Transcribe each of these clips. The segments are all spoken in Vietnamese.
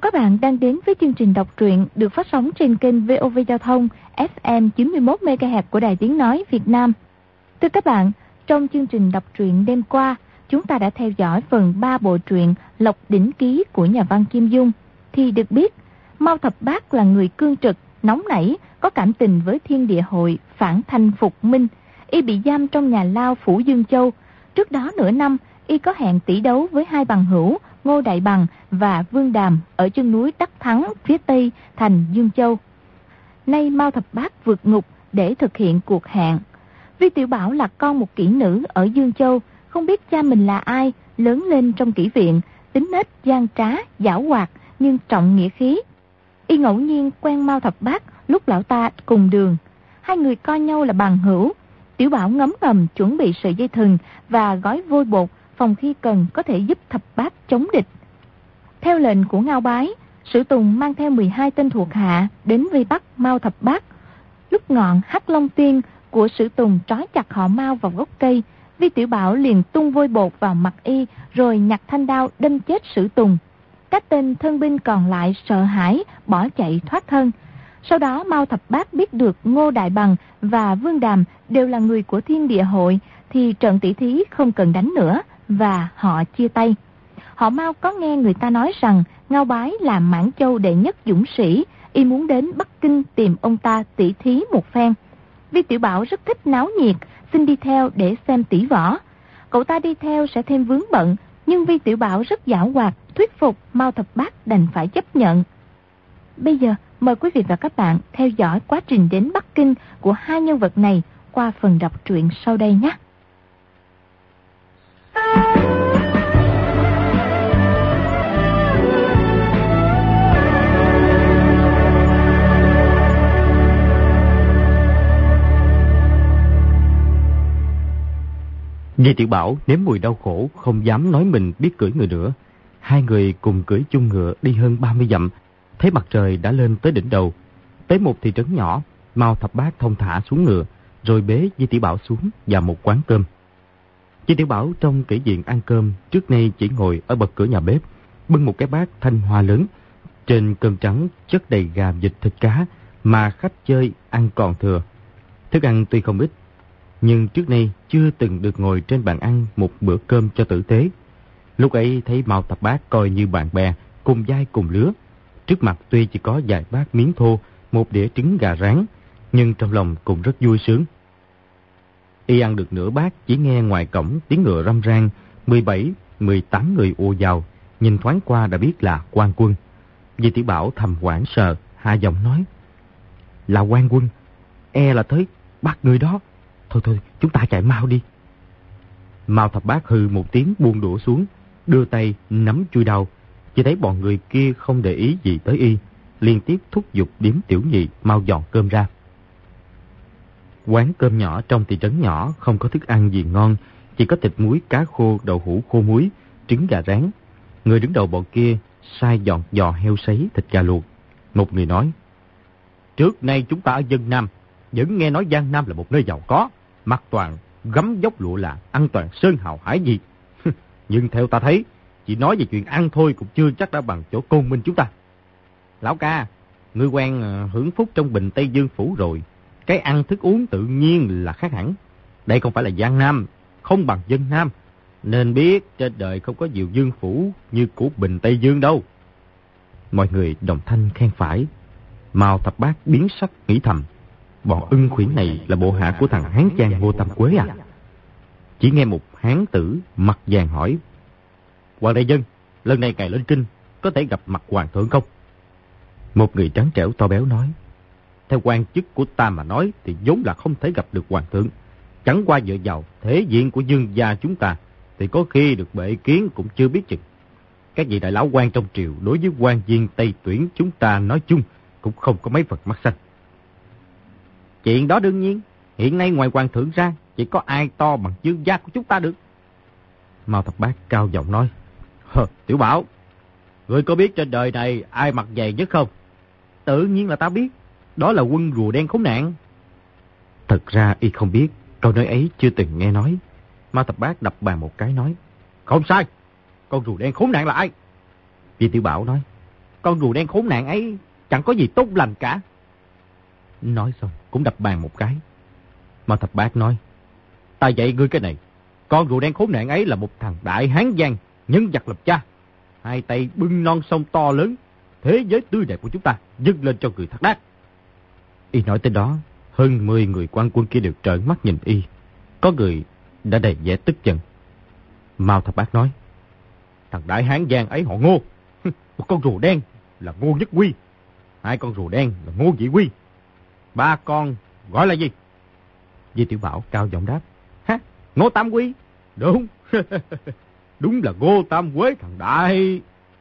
các bạn đang đến với chương trình đọc truyện được phát sóng trên kênh VOV Giao thông FM 91 MHz của Đài Tiếng nói Việt Nam. Thưa các bạn, trong chương trình đọc truyện đêm qua, chúng ta đã theo dõi phần 3 bộ truyện Lộc Đỉnh Ký của nhà văn Kim Dung. Thì được biết, Mao Thập Bát là người cương trực, nóng nảy, có cảm tình với Thiên Địa Hội, phản thanh phục minh. Y bị giam trong nhà lao phủ Dương Châu. Trước đó nửa năm, y có hẹn tỷ đấu với hai bằng hữu Ngô Đại Bằng và Vương Đàm ở chân núi Đắc Thắng phía tây thành Dương Châu. Nay Mao Thập Bát vượt ngục để thực hiện cuộc hẹn. Vi Tiểu Bảo là con một kỹ nữ ở Dương Châu, không biết cha mình là ai, lớn lên trong kỹ viện, tính nết gian trá, giảo hoạt nhưng trọng nghĩa khí. Y ngẫu nhiên quen Mao Thập Bát lúc lão ta cùng đường. Hai người coi nhau là bằng hữu. Tiểu Bảo ngấm ngầm chuẩn bị sợi dây thừng và gói vôi bột, phòng khi cần có thể giúp Thập Bát chống địch. Theo lệnh của Ngao Bái, Sử Tùng mang theo 12 tên thuộc hạ đến vây bắt Mao Thập Bát. Lúc ngọn Hắc Long Tiên của Sử Tùng trói chặt họ Mao vào gốc cây, Vi Tiểu Bảo liền tung vôi bột vào mặt y rồi nhặt thanh đao đâm chết Sử Tùng. Các tên thân binh còn lại sợ hãi bỏ chạy thoát thân. Sau đó Mao Thập Bát biết được Ngô Đại Bằng và Vương Đàm đều là người của Thiên Địa Hội thì trận tỷ thí không cần đánh nữa và họ chia tay. Họ Mao có nghe người ta nói rằng Ngao Bái là Mãn Châu đệ nhất dũng sĩ, y muốn đến Bắc Kinh tìm ông ta tỷ thí một phen. Vi Tiểu Bảo rất thích náo nhiệt, xin đi theo để xem tỷ võ. Cậu ta đi theo sẽ thêm vướng bận, nhưng Vi Tiểu Bảo rất giảo hoạt, thuyết phục Mao Thập Bát đành phải chấp nhận. Bây giờ mời quý vị và các bạn theo dõi quá trình đến Bắc Kinh của hai nhân vật này qua phần đọc truyện sau đây nhé. Vi Tiểu Bảo nếm mùi đau khổ, không dám nói mình biết cưỡi ngựa nữa. Hai người cùng cưỡi chung ngựa đi hơn 30 dặm, thấy mặt trời đã lên tới đỉnh đầu. Tới một thị trấn nhỏ, Mao Thập Bát thông thả xuống ngựa, rồi bế Vi Tiểu Bảo xuống vào một quán cơm. Vi Tiểu Bảo trong kỹ viện ăn cơm, trước nay chỉ ngồi ở bậc cửa nhà bếp, bưng một cái bát thanh hoa lớn. Trên cơm trắng chất đầy gà, vịt, thịt cá mà khách chơi ăn còn thừa. Thức ăn tuy không ít, nhưng trước nay chưa từng được ngồi trên bàn ăn một bữa cơm cho tử tế. Lúc ấy thấy Mao Thập Bát coi như bạn bè, cùng vai cùng lứa. Trước mặt tuy chỉ có vài bát miếng thô, một đĩa trứng gà rán, nhưng trong lòng cũng rất vui sướng. Y ăn được nửa bát, chỉ nghe ngoài cổng tiếng ngựa râm ran, 17, 18 người ùa vào, nhìn thoáng qua đã biết là quan quân. Vi Tiểu Bảo thầm hoảng sợ, hạ giọng nói: "Là quan quân, e là tới bắt người đó. Thôi, chúng ta chạy mau đi." Mao Thập Bát hừ một tiếng buông đũa xuống, đưa tay nắm chuôi đao. Chỉ thấy bọn người kia không để ý gì tới y, liên tiếp thúc giục Điếm Tiểu Nhị mau dọn cơm ra. Quán cơm nhỏ trong thị trấn nhỏ không có thức ăn gì ngon, chỉ có thịt muối, cá khô, đậu hũ khô muối, trứng gà rán. Người đứng đầu bọn kia sai dọn giò heo sấy, thịt gà luộc. Một người nói: "Trước nay chúng ta ở dân Nam vẫn nghe nói Giang Nam là một nơi giàu có, mặc toàn gấm dốc lụa là, ăn toàn sơn hào hải gì. Nhưng theo ta thấy, chỉ nói về chuyện ăn thôi cũng chưa chắc đã bằng chỗ Côn Minh chúng ta. Lão ca, ngươi quen hưởng phúc trong Bình Tây Dương Phủ rồi. Cái ăn thức uống tự nhiên là khác hẳn. Đây không phải là Giang Nam, không bằng dân Nam. Nên biết trên đời không có nhiều dương phủ như của Bình Tây Dương đâu." Mọi người đồng thanh khen phải. Mao Thập Bát biến sắc nghĩ thầm: bọn ưng khuyển này là bộ hạ của thằng Hán Trang Ngô Tam Quế à? Chỉ nghe một hán tử mặt vàng hỏi: "Hoàng đại dân, lần này ngài lên kinh có thể gặp mặt hoàng thượng không?" Một người trắng trẻo to béo nói: "Theo quan chức của ta mà nói thì vốn là không thể gặp được hoàng thượng. Chẳng qua dựa vào thể diện của dương gia chúng ta thì có khi được bệ kiến cũng chưa biết chừng. Các vị đại lão quan trong triều đối với quan viên Tây Tuyển chúng ta nói chung cũng không có mấy phần mắt xanh." "Chuyện đó đương nhiên, hiện nay ngoài hoàng thượng ra chỉ có ai to bằng dương gia của chúng ta được." Mao Thập Bát cao giọng nói: "Tiểu Bảo, ngươi có biết trên đời này ai mặt dày nhất không?" "Tự nhiên là ta biết, đó là quân rùa đen khốn nạn." Thật ra y không biết, câu nói ấy chưa từng nghe nói. Mao Thập Bát đập bàn một cái nói: "Không sai, con rùa đen khốn nạn là ai?" Vi Tiểu Bảo nói: Con rùa đen khốn nạn ấy chẳng có gì tốt lành cả. Nói xong cũng đập bàn một cái. Mao Thập Bát nói, ta dạy ngươi cái này. Con rùa đen khốn nạn ấy là một thằng đại hán giang, nhân vật lập cha. Hai tay bưng non sông to lớn, thế giới tươi đẹp của chúng ta dâng lên cho người Thác Đát. Y nói tới đó, hơn 10 người quan quân kia đều trợn mắt nhìn y. Có người đã đầy vẻ tức giận. Mao Thập Bát nói, thằng đại hán giang ấy họ Ngô. Một con rùa đen là Ngô Nhất Quy, 2 con rùa đen là Ngô Nhị Quy, 3 con gọi là gì? Di Tiểu Bảo cao giọng đáp, Ngô Tam Quy. Đúng. Đúng là Ngô Tam Quế thằng đại.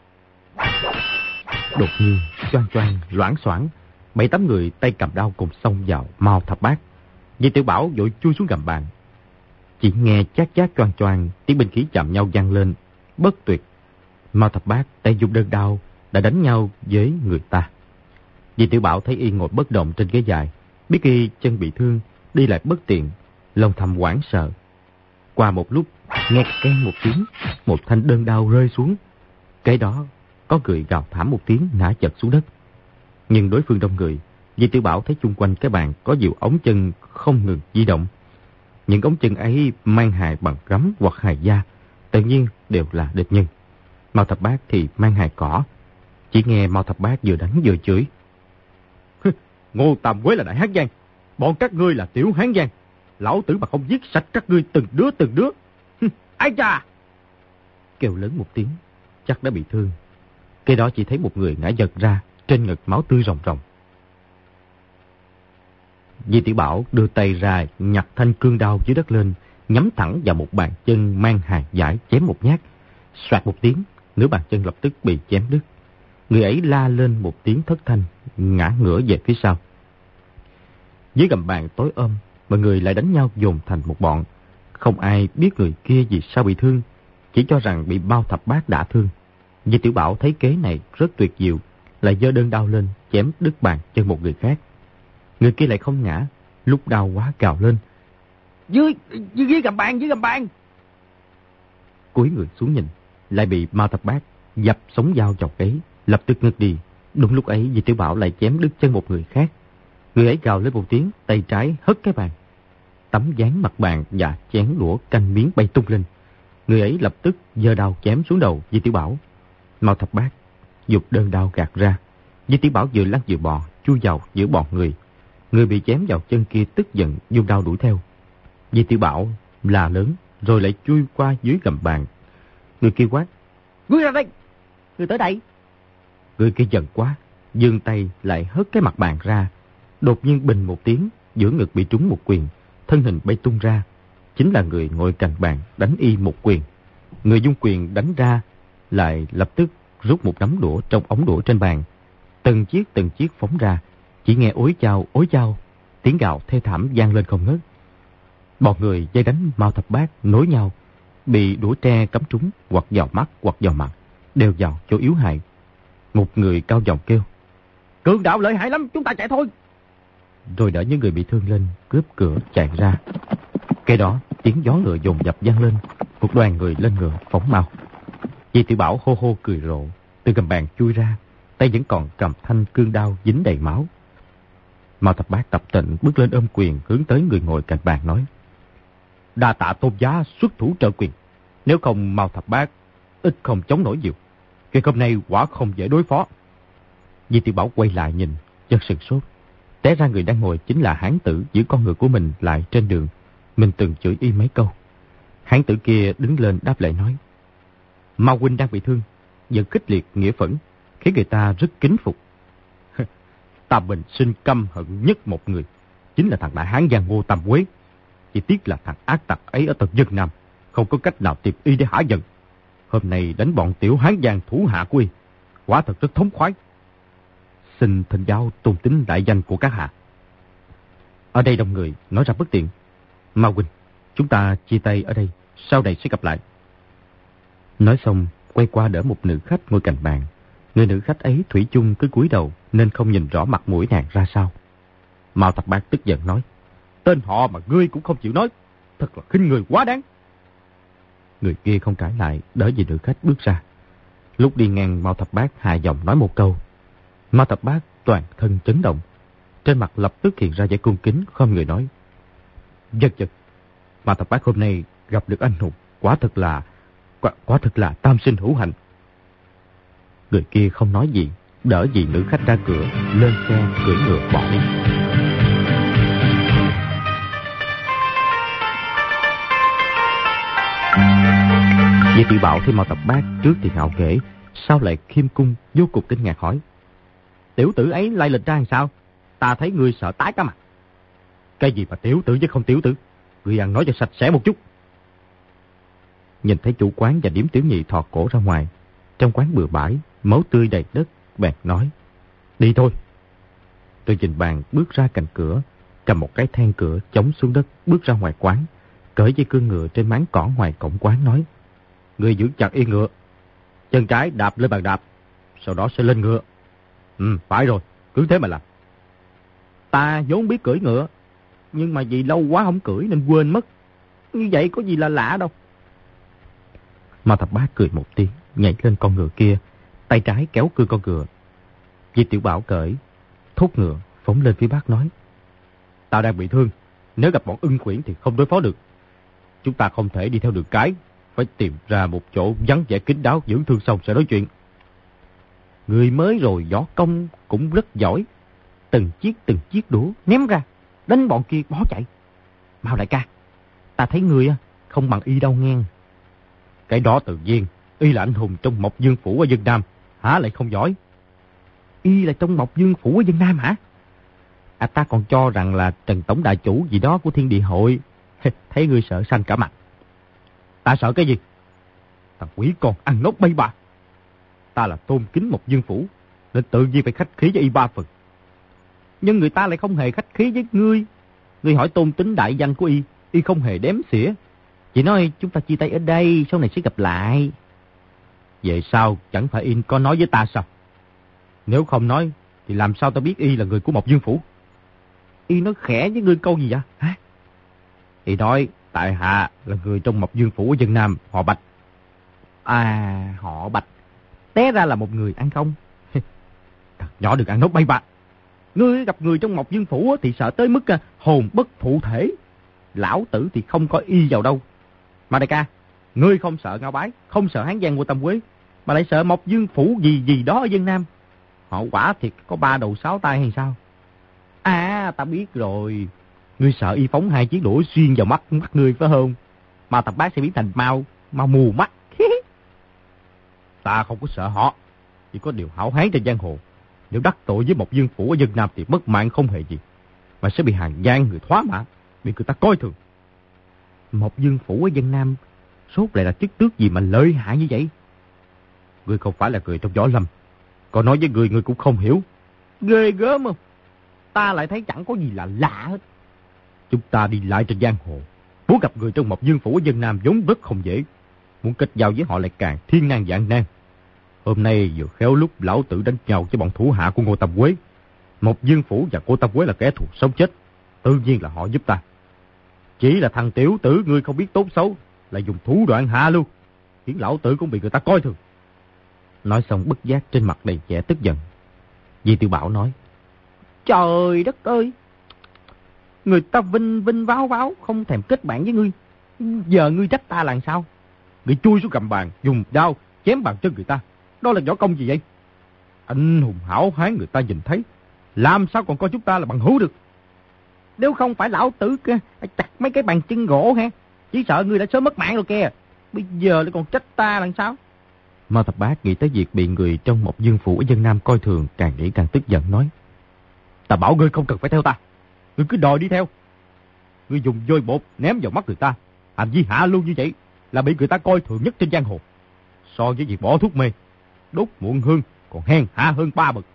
Đột nhiên choang choang loảng xoảng, 7-8 người tay cầm đao cùng xông vào Mao Thập Bát. Di Tiểu Bảo vội chui xuống gầm bàn. Chỉ nghe chát chát choang choang, tiếng binh khí chạm nhau vang lên bất tuyệt. Mao Thập Bát tay dùng đơn đao đã đánh nhau với người ta. Di Tiểu Bảo thấy y ngồi bất động trên ghế dài, biết y chân bị thương, đi lại bất tiện, lòng thầm hoảng sợ. Qua một lúc, nghe keng một tiếng, một thanh đơn đao rơi xuống. Cái đó có người gào thảm một tiếng ngã chật xuống đất. Nhưng đối phương đông người, Di Tiểu Bảo thấy chung quanh cái bàn có nhiều ống chân không ngừng di động. Những ống chân ấy mang hài bằng gấm hoặc hài da, tự nhiên đều là địch nhân. Mao Thập Bát thì mang hài cỏ. Chỉ nghe Mao Thập Bát vừa đánh vừa chửi, Ngô Tam Quế là đại hán giang, bọn các ngươi là tiểu hán giang. Lão tử mà không giết sạch các ngươi từng đứa. Ai cha! Kêu lớn một tiếng, chắc đã bị thương. Cái đó chỉ thấy một người ngã giật ra, trên ngực máu tươi ròng ròng. Di Tiểu Bảo đưa tay ra nhặt thanh cương đao dưới đất lên, nhắm thẳng vào một bàn chân mang hài dải chém một nhát. Soạt một tiếng, nửa bàn chân lập tức bị chém đứt. Người ấy la lên một tiếng thất thanh, ngã ngửa về phía sau. Dưới gầm bàn tối om, mọi người lại đánh nhau dồn thành một bọn. Không ai biết người kia vì sao bị thương, chỉ cho rằng bị Mao Thập Bát đả thương. Di Tiểu Bảo thấy kế này rất tuyệt diệu, lại giơ đơn đao lên chém đứt bàn chân một người khác. Người kia lại không ngã, lúc đau quá cào lên, dưới gầm bàn. Cúi người xuống nhìn, lại bị Mao Thập Bát dập sống dao chọc ấy, lập tức ngất đi. Đúng lúc ấy Di Tiểu Bảo lại chém đứt chân một người khác. Người ấy gào lên một tiếng, tay trái hất cái bàn, tấm ván mặt bàn và chén đũa canh miếng bay tung lên. Người ấy lập tức giơ đao chém xuống đầu Di Tiểu Bảo. Mao Thập Bát giục đơn đao gạt ra. Di Tiểu Bảo vừa lăn vừa bò chui vào giữa bọn người. Người bị chém vào chân kia tức giận dùng đao đuổi theo. Di Tiểu Bảo la lớn rồi lại chui qua dưới gầm bàn. Người kia quát, ngươi ra đây, ngươi tới đây. Người kia giận quá, giương tay lại hất cái mặt bàn ra. Đột nhiên bình một tiếng, giữa ngực bị trúng một quyền, thân hình bay tung ra. Chính là người ngồi cạnh bàn đánh y một quyền. Người dung quyền đánh ra lại lập tức rút một nắm đũa trong ống đũa trên bàn. Từng chiếc phóng ra. Chỉ nghe ối chao, tiếng gào thê thảm vang lên không ngớt. Bọn người dây đánh Mao Thập Bát nối nhau, bị đũa tre cắm trúng hoặc vào mắt hoặc vào mặt, đều vào chỗ yếu hại. Một người cao giọng kêu, cường đạo lợi hại lắm, chúng ta chạy thôi. Rồi đỡ những người bị thương lên, cướp cửa chạy ra. Cái đó tiếng gió ngựa dồn dập vang lên, một đoàn người lên ngựa phóng mau. Di Tiểu Bảo hô hô cười rộ, từ gầm bàn chui ra, tay vẫn còn cầm thanh cương đao dính đầy máu. Mao Thập Bát tập tịnh bước lên ôm quyền hướng tới người ngồi cạnh bàn nói, đa tạ Tôn giá xuất thủ trợ quyền, nếu không Mao Thập Bát ít không chống nổi nhiều. Cái hôm nay quả không dễ đối phó. Di Tiểu Bảo quay lại nhìn, chợt sửng sốt. Té ra người đang ngồi chính là hán tử giữ con ngựa của mình lại trên đường. Mình từng chửi y mấy câu. Hán tử kia đứng lên đáp lại nói, Mao huynh đang bị thương, giận khích liệt nghĩa phẫn, khiến người ta rất kính phục. Ta bình sinh căm hận nhất một người, chính là thằng đại hán giang Ngô Tam Quế. Chỉ tiếc là thằng ác tặc ấy ở tận Dân Nam, không có cách nào tìm y để hả giận. Hôm nay đánh bọn tiểu hán giang thủ hạ của y, quả thật rất thống khoái. Xin thỉnh giáo tôn tính đại danh của các hạ. Ở đây đông người, nói ra bất tiện. Mao huynh, chúng ta chia tay ở đây, sau này sẽ gặp lại. Nói xong, quay qua đỡ một nữ khách ngồi cạnh bàn. Người nữ khách ấy thủy chung cứ cúi đầu, nên không nhìn rõ mặt mũi nàng ra sao. Mao Thập Bát tức giận nói, tên họ mà ngươi cũng không chịu nói, thật là khinh người quá đáng. Người kia không cãi lại, đỡ vì nữ khách bước ra. Lúc đi ngang Mao Thập Bát hạ giọng nói một câu. Mao Thập Bát toàn thân chấn động. Trên mặt lập tức hiện ra vẻ cung kính, không người nói. Giật. Mao Thập Bát hôm nay gặp được anh hùng, quả thật là tam sinh hữu hạnh. Người kia không nói gì, đỡ dì nữ khách ra cửa, lên xe cưỡi ngựa bỏ đi. Di Tiểu Bảo thấy Mao Thập Bát trước thì ngạo nghễ, sau lại khiêm cung, vô cùng kinh ngạc hỏi. Tiểu tử ấy lai lịch ra làm sao? Ta thấy ngươi sợ tái cả mặt. Cái gì mà tiểu tử chứ không tiểu tử? Ngươi ăn nói cho sạch sẽ một chút. Nhìn thấy chủ quán và điếm tiểu nhị thò cổ ra ngoài, trong quán bừa bãi, máu tươi đầy đất, bèn nói. Đi thôi. Tôi nhìn bàn bước ra cạnh cửa, cầm một cái then cửa chống xuống đất, bước ra ngoài quán, cởi dây cương ngựa trên máng cỏ ngoài cổng quán nói. Ngươi giữ chặt yên ngựa, chân trái đạp lên bàn đạp, sau đó sẽ lên ngựa. Phải rồi, cứ thế mà làm. Ta vốn biết cưỡi ngựa, nhưng mà vì lâu quá không cưỡi nên quên mất. Như vậy có gì là lạ đâu. Mao Thập Bát cười một tiếng, nhảy lên con ngựa kia, tay trái kéo cương con ngựa. Di Tiểu Bảo cởi, thúc ngựa, phóng lên phía Bắc nói. Ta đang bị thương, nếu gặp bọn ưng khuyển thì không đối phó được. Chúng ta không thể đi theo đường cái, phải tìm ra một chỗ vắng vẻ kín đáo, dưỡng thương xong sẽ nói chuyện. Người mới rồi võ công cũng rất giỏi. Từng chiếc đũa ném ra, đánh bọn kia bỏ chạy. Mao đại ca, ta thấy người không bằng y đâu nghe. Cái đó tự nhiên, y là anh hùng trong Mộc Dương Phủ ở Vân Nam, hả lại không giỏi? Y là trong Mộc Dương Phủ ở Vân Nam hả? Ta còn cho rằng là Trần Tổng Đại Chủ gì đó của Thiên Địa Hội. Thấy ngươi sợ xanh cả mặt. Ta sợ cái gì? Thằng quỷ con ăn nốt bay bạ. Ta là tôn kính Mộc Dương Phủ, nên tự nhiên phải khách khí với y 3 phần. Nhưng người ta lại không hề khách khí với ngươi. Ngươi hỏi tôn tính đại danh của y không hề đếm xỉa. Chỉ nói chúng ta chia tay ở đây, sau này sẽ gặp lại. Vậy sao chẳng phải y có nói với ta sao? Nếu không nói thì làm sao ta biết y là người của Mộc Dương Phủ? Y nói khẽ với ngươi câu gì vậy? Hả? Y nói tại hạ là người trong Mộc Dương Phủ ở Vân Nam, họ Bạch. À, họ Bạch. Té ra là một người ăn không? Thật nhỏ được ăn nốt bay bạ. Ngươi gặp người trong Mộc Dương Phủ thì sợ tới mức hồn bất phụ thể. Lão tử thì không có y vào đâu. Mà đại ca, ngươi không sợ Ngao Bái, không sợ Hán Giang của Tam Quế, mà lại sợ Mộc Dương Phủ gì đó ở Vân Nam. Họ quả thiệt có 3 đầu 6 tay hay sao? À, ta biết rồi. Ngươi sợ y phóng 2 chiếc đũa xuyên vào mắt ngươi phải không? Mao Thập Bát sẽ biến thành mau mù mắt. Ta không có sợ họ, chỉ có điều hảo hán trên giang hồ. Nếu đắc tội với Mộc Dương Phủ ở Vân Nam thì mất mạng không hề gì, mà sẽ bị hàng gian người thoá mạ, bị người ta coi thường. Mộc Dương Phủ ở Vân Nam sốt lại là chức tước gì mà lợi hại như vậy? Ngươi không phải là người trong võ lâm, còn nói với ngươi cũng không hiểu. Ghê gớm không? Ta lại thấy chẳng có gì là lạ hết. Chúng ta đi lại trên giang hồ, muốn gặp người trong Mộc Dương Phủ ở Vân Nam vốn rất không dễ. Muốn kết giao với họ lại càng thiên nan vạn nan. Hôm nay vừa khéo lúc lão tử đánh nhau với bọn thủ hạ của Ngô Tam Quế. Mộc Dương Phủ và Ngô Tam Quế là kẻ thù sống chết, tự nhiên là họ giúp ta. Chỉ là thằng tiểu tử ngươi không biết tốt xấu, là dùng thủ đoạn hạ lưu, khiến lão tử cũng bị người ta coi thường. Nói xong bất giác trên mặt đầy vẻ tức giận. Di Tiểu Bảo nói. Trời đất ơi, người ta vinh váo không thèm kết bạn với ngươi, giờ ngươi trách ta làm sao? Ngươi chui xuống gầm bàn, dùng đao chém bàn chân người ta, đó là võ công gì vậy? Anh hùng hảo hán người ta nhìn thấy, làm sao còn coi chúng ta là bằng hữu được? Nếu không phải lão tử chặt mấy cái bàn chân gỗ ha, chỉ sợ ngươi đã sớm mất mạng rồi kìa. Bây giờ lại còn trách ta làm sao? Mao Thập Bát nghĩ tới việc bị người trong Mộc Dương Phủ ở Vân Nam coi thường, càng nghĩ càng tức giận nói. Ta bảo ngươi không cần phải theo ta, ngươi cứ đòi đi theo. Ngươi dùng vôi bột ném vào mắt người ta, hành vi hạ lưu như vậy là bị người ta coi thường nhất trên giang hồ. So với việc bỏ thuốc mê, đốt muộn hương còn hèn hạ hơn 3 bậc.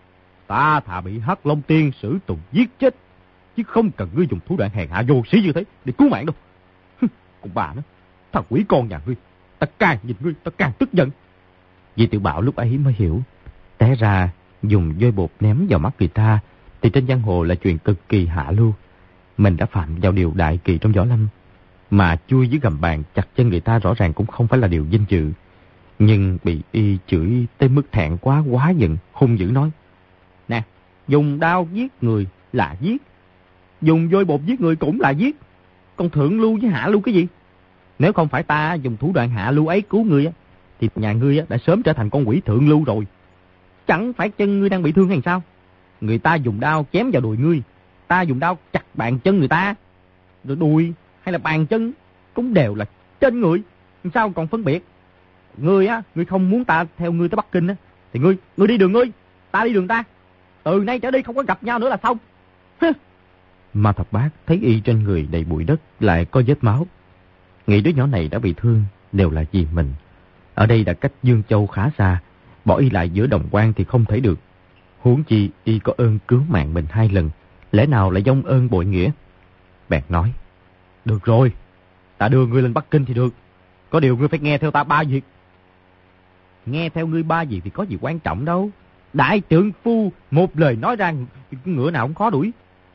Ta thà bị Hắc Long Tiên Sử Tùng giết chết, chứ không cần ngươi dùng thủ đoạn hèn hạ vô sĩ như thế để cứu mạng đâu. Còn bà nó, thằng quỷ con nhà ngươi, ta càng nhìn ngươi ta càng tức giận. Di Tiểu Bảo lúc ấy mới hiểu, té ra dùng vôi bột ném vào mắt người ta thì trên giang hồ là chuyện cực kỳ hạ lưu. Mình đã phạm vào điều đại kỳ trong võ lâm, mà chui dưới gầm bàn chặt chân người ta rõ ràng cũng không phải là điều vinh dự. Nhưng bị y chửi tới mức thẹn quá giận, hung dữ nói. Nè, dùng đao giết người là giết, dùng vôi bột giết người cũng là giết. Còn thượng lưu với hạ lưu cái gì? Nếu không phải ta dùng thủ đoạn hạ lưu ấy cứu ngươi á, thì nhà ngươi á đã sớm trở thành con quỷ thượng lưu rồi. Chẳng phải chân ngươi đang bị thương hay sao? Người ta dùng đao chém vào đùi ngươi, ta dùng đao chặt bàn chân người ta. Rồi đùi hay là bàn chân cũng đều là trên người, sao còn phân biệt? Ngươi á, ngươi không muốn ta theo ngươi tới Bắc Kinh á, thì ngươi đi đường ngươi, ta đi đường ta. Từ nay trở đi không có gặp nhau nữa là xong. Ma Thập Bát thấy y trên người đầy bụi đất, lại có vết máu, nghĩ đứa nhỏ này đã bị thương đều là vì mình. Ở đây đã cách Dương Châu khá xa, bỏ y lại giữa đồng quan thì không thể được. Huống chi y có ơn cứu mạng mình 2 lần, lẽ nào lại vong ơn bội nghĩa? Bèn nói, được rồi, ta đưa ngươi lên Bắc Kinh thì được. Có điều ngươi phải nghe theo ta 3 việc. Nghe theo ngươi 3 việc thì có gì quan trọng đâu. Đại trượng phu một lời nói ra, ngựa nào cũng khó đuổi.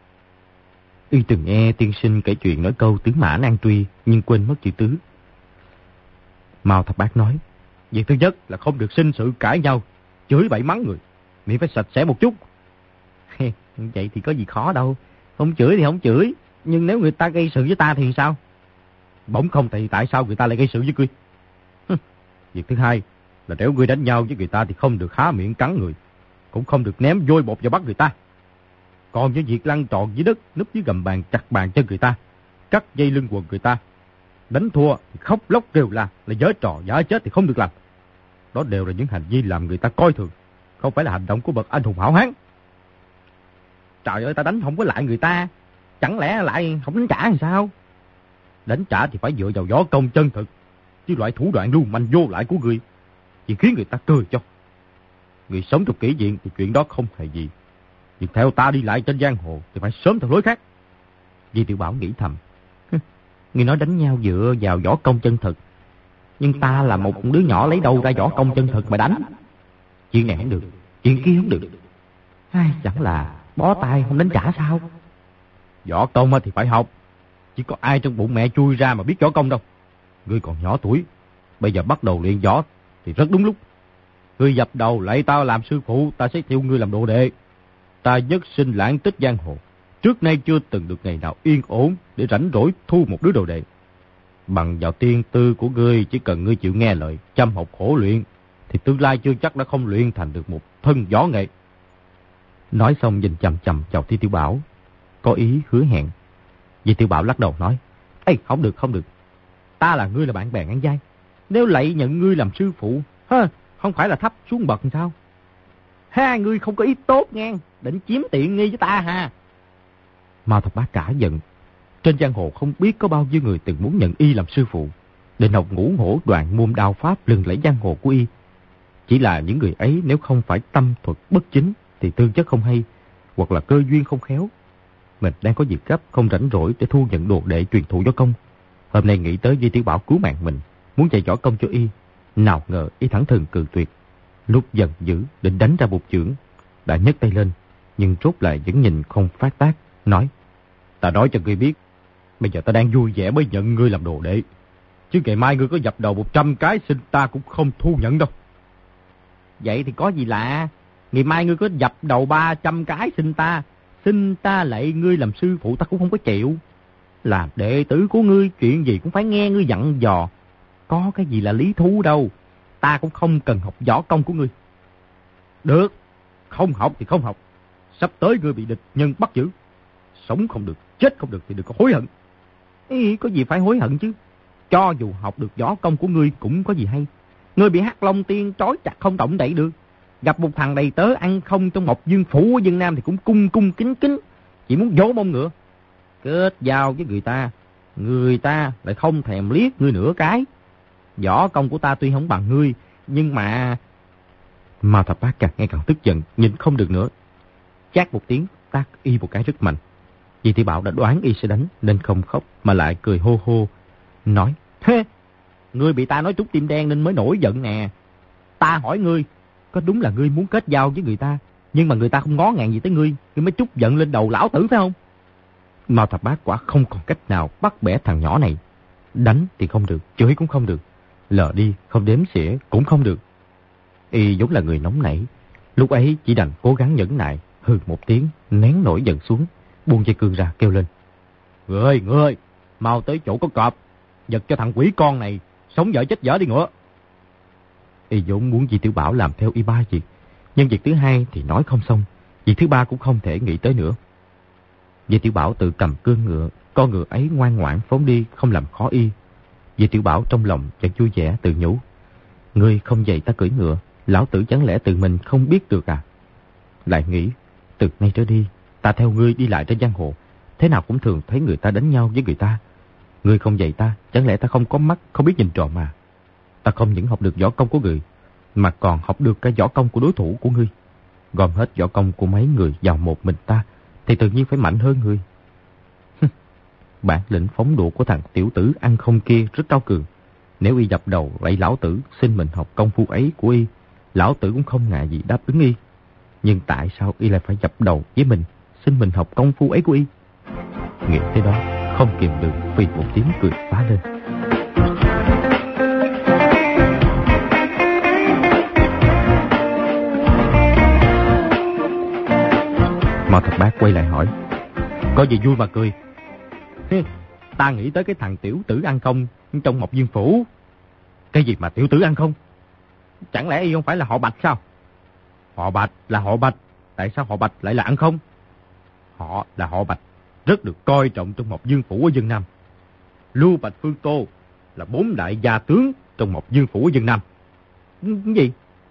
Y từng nghe tiên sinh kể chuyện nói câu tứ mã nan truy, nhưng quên mất chữ tứ. Mao Thập Bát nói, việc thứ nhất là không được sinh sự cãi nhau, chửi bậy mắng người, miệng phải sạch sẽ một chút. Vậy thì có gì khó đâu, không chửi thì không chửi, nhưng nếu người ta gây sự với ta thì sao? Bỗng không thì tại sao người ta lại gây sự với ngươi? Việc thứ hai là nếu ngươi đánh nhau với người ta thì không được há miệng cắn người, cũng không được ném vôi bột vào bắt người ta. Còn với việc lăn tròn dưới đất, núp dưới gầm bàn, chặt bàn chân người ta, cắt dây lưng quần người ta, đánh thua thì khóc lóc kêu là giở trò giả chết thì không được làm. Đó đều là những hành vi làm người ta coi thường, không phải là hành động của bậc anh hùng hảo hán. Trời ơi, ta đánh không có lại người ta, chẳng lẽ lại không đánh trả thì sao? Đánh trả thì phải dựa vào võ công chân thực, chứ loại thủ đoạn lưu manh vô lại của ngươi chỉ khiến người ta cười cho. Người sống trong kỷ viện thì chuyện đó không hề gì, nhưng theo ta đi lại trên giang hồ thì phải sớm theo lối khác. Di Tiểu Bảo nghĩ thầm, người nói đánh nhau dựa vào võ công chân thực, nhưng ta là một đứa nhỏ lấy đâu ra võ công chân thực mà đánh? Chuyện này không được, chuyện kia không được. Chẳng là bó tay không đánh trả sao? Võ công thì phải học, chỉ có ai trong bụng mẹ chui ra mà biết võ công đâu. Ngươi còn nhỏ tuổi, bây giờ bắt đầu luyện võ thì rất đúng lúc. Ngươi dập đầu lại tao làm sư phụ, ta sẽ theo ngươi làm đồ đệ. Ta nhất sinh lãng tích giang hồ, trước nay chưa từng được ngày nào yên ổn để rảnh rỗi thu một đứa đồ đệ. Bằng vào tiên tư của ngươi, chỉ cần ngươi chịu nghe lời, chăm học khổ luyện, thì tương lai chưa chắc đã không luyện thành được một thân võ nghệ. Nói xong nhìn chằm chằm vào Di Tiểu Bảo, có ý hứa hẹn. Di Tiểu Bảo lắc đầu nói, ê, không được. Ta là ngươi là bạn bè ăn giai, nếu lại nhận ngươi làm sư phụ, không phải là thấp xuống bậc sao? Hai ngươi không có ý tốt nghe, định chiếm tiện nghi với ta ha? Mao Thập Bát cả giận. Trên giang hồ không biết có bao nhiêu người từng muốn nhận y làm sư phụ, định học ngũ hổ đoạn môn đao pháp lừng lẫy giang hồ của y. Chỉ là những người ấy nếu không phải tâm thuật bất chính thì tư chất không hay, hoặc là cơ duyên không khéo. Mình đang có việc gấp, không rảnh rỗi để thu nhận đồ đệ truyền thụ võ công. Hôm nay nghĩ tới Di Tiểu Bảo cứu mạng mình, muốn dạy võ công cho y, nào ngờ y thẳng thừng cự tuyệt. Lúc giận dữ định đánh ra một chưởng, đã nhấc tay lên, nhưng rốt lại vẫn nhìn không phát tác, nói, ta nói cho ngươi biết, bây giờ ta đang vui vẻ mới nhận ngươi làm đồ đệ, chứ ngày mai ngươi có dập đầu 100 cái xin ta cũng không thu nhận đâu. Vậy thì có gì lạ, ngày mai ngươi có dập đầu 300 cái xin ta lạy ngươi làm sư phụ ta cũng không có chịu. Làm đệ tử của ngươi, chuyện gì cũng phải nghe ngươi dặn dò, có cái gì là lý thú đâu. Ta cũng không cần học võ công của ngươi. Được, không học thì không học. Sắp tới ngươi bị địch nhân bắt giữ, sống không được, chết không được thì đừng có hối hận. Có gì phải hối hận chứ? Cho dù học được võ công của ngươi cũng có gì hay. Ngươi bị Hắc Long Tiên trói chặt không động đậy được, gặp một thằng đầy tớ ăn không trong Mộc Dương Phủ ở Vân Nam thì cũng cung kính, chỉ muốn vỗ mông ngựa. Kết giao với người ta lại không thèm liếc ngươi nửa cái. Võ công của ta tuy không bằng ngươi, nhưng mà... Mao Thập Bát càng nghe càng tức giận, nhìn không được nữa. Chát một tiếng, tát y một cái rất mạnh. Di Tiểu Bảo đã đoán y sẽ đánh nên không khóc mà lại cười hô hô, nói, ngươi bị ta nói trúng tim đen nên mới nổi giận nè. Ta hỏi ngươi, có đúng là ngươi muốn kết giao với người ta, nhưng mà người ta không ngó ngàng gì tới ngươi mới trút giận lên đầu lão tử phải không? Mao Thập Bát quả không còn cách nào bắt bẻ thằng nhỏ này. Đánh thì không được, chửi cũng không được, lờ đi, không đếm xỉa cũng không được. Y vốn là người nóng nảy, lúc ấy chỉ đành cố gắng nhẫn nại, hừ một tiếng, nén nổi giận xuống, buông dây cương ra kêu lên. Người ơi, mau tới chỗ có cọp, giật cho thằng quỷ con này, sống dở chết dở đi ngựa. Y vốn muốn Di Tiểu Bảo làm theo y ba việc, nhưng việc thứ hai thì nói không xong, việc thứ ba cũng không thể nghĩ tới nữa. Di Tiểu Bảo tự cầm cương ngựa, con ngựa ấy ngoan ngoãn phóng đi, không làm khó y. Di Tiểu Bảo trong lòng chẳng vui vẻ tự nhủ. Ngươi không dạy ta cưỡi ngựa, lão tử chẳng lẽ tự mình không biết được à? Lại nghĩ, từ nay trở đi, ta theo ngươi đi lại trên giang hồ, thế nào cũng thường thấy người ta đánh nhau với người ta. Ngươi không dạy ta, chẳng lẽ ta không có mắt, không biết nhìn trộm mà? Ta không những học được võ công của ngươi, mà còn học được cả võ công của đối thủ của ngươi. Gom hết võ công của mấy người vào một mình ta, thì tự nhiên phải mạnh hơn ngươi. Bản lĩnh phóng đũa của thằng tiểu tử ăn không kia rất cao cường. Nếu y dập đầu vậy lão tử xin mình học công phu ấy của y, lão tử cũng không ngại gì đáp ứng y. Nhưng tại sao y lại phải dập đầu với mình, xin mình học công phu ấy của y? Nghĩ tới đó, không kìm được vì một tiếng cười phá lên. Mao Thập Bát quay lại hỏi. Có gì vui mà cười? Ta nghĩ tới cái thằng tiểu tử ăn không trong Mộc Dương Phủ. Cái gì mà tiểu tử ăn không? Chẳng lẽ y không phải là họ Bạch sao? Họ Bạch là họ Bạch, tại sao họ Bạch lại là ăn không? Họ là họ Bạch, rất được coi trọng trong Mộc Dương Phủ ở Vân Nam. Lưu Bạch Phương Tô là 4 đại gia tướng trong Mộc Dương Phủ ở Vân Nam. Cái gì?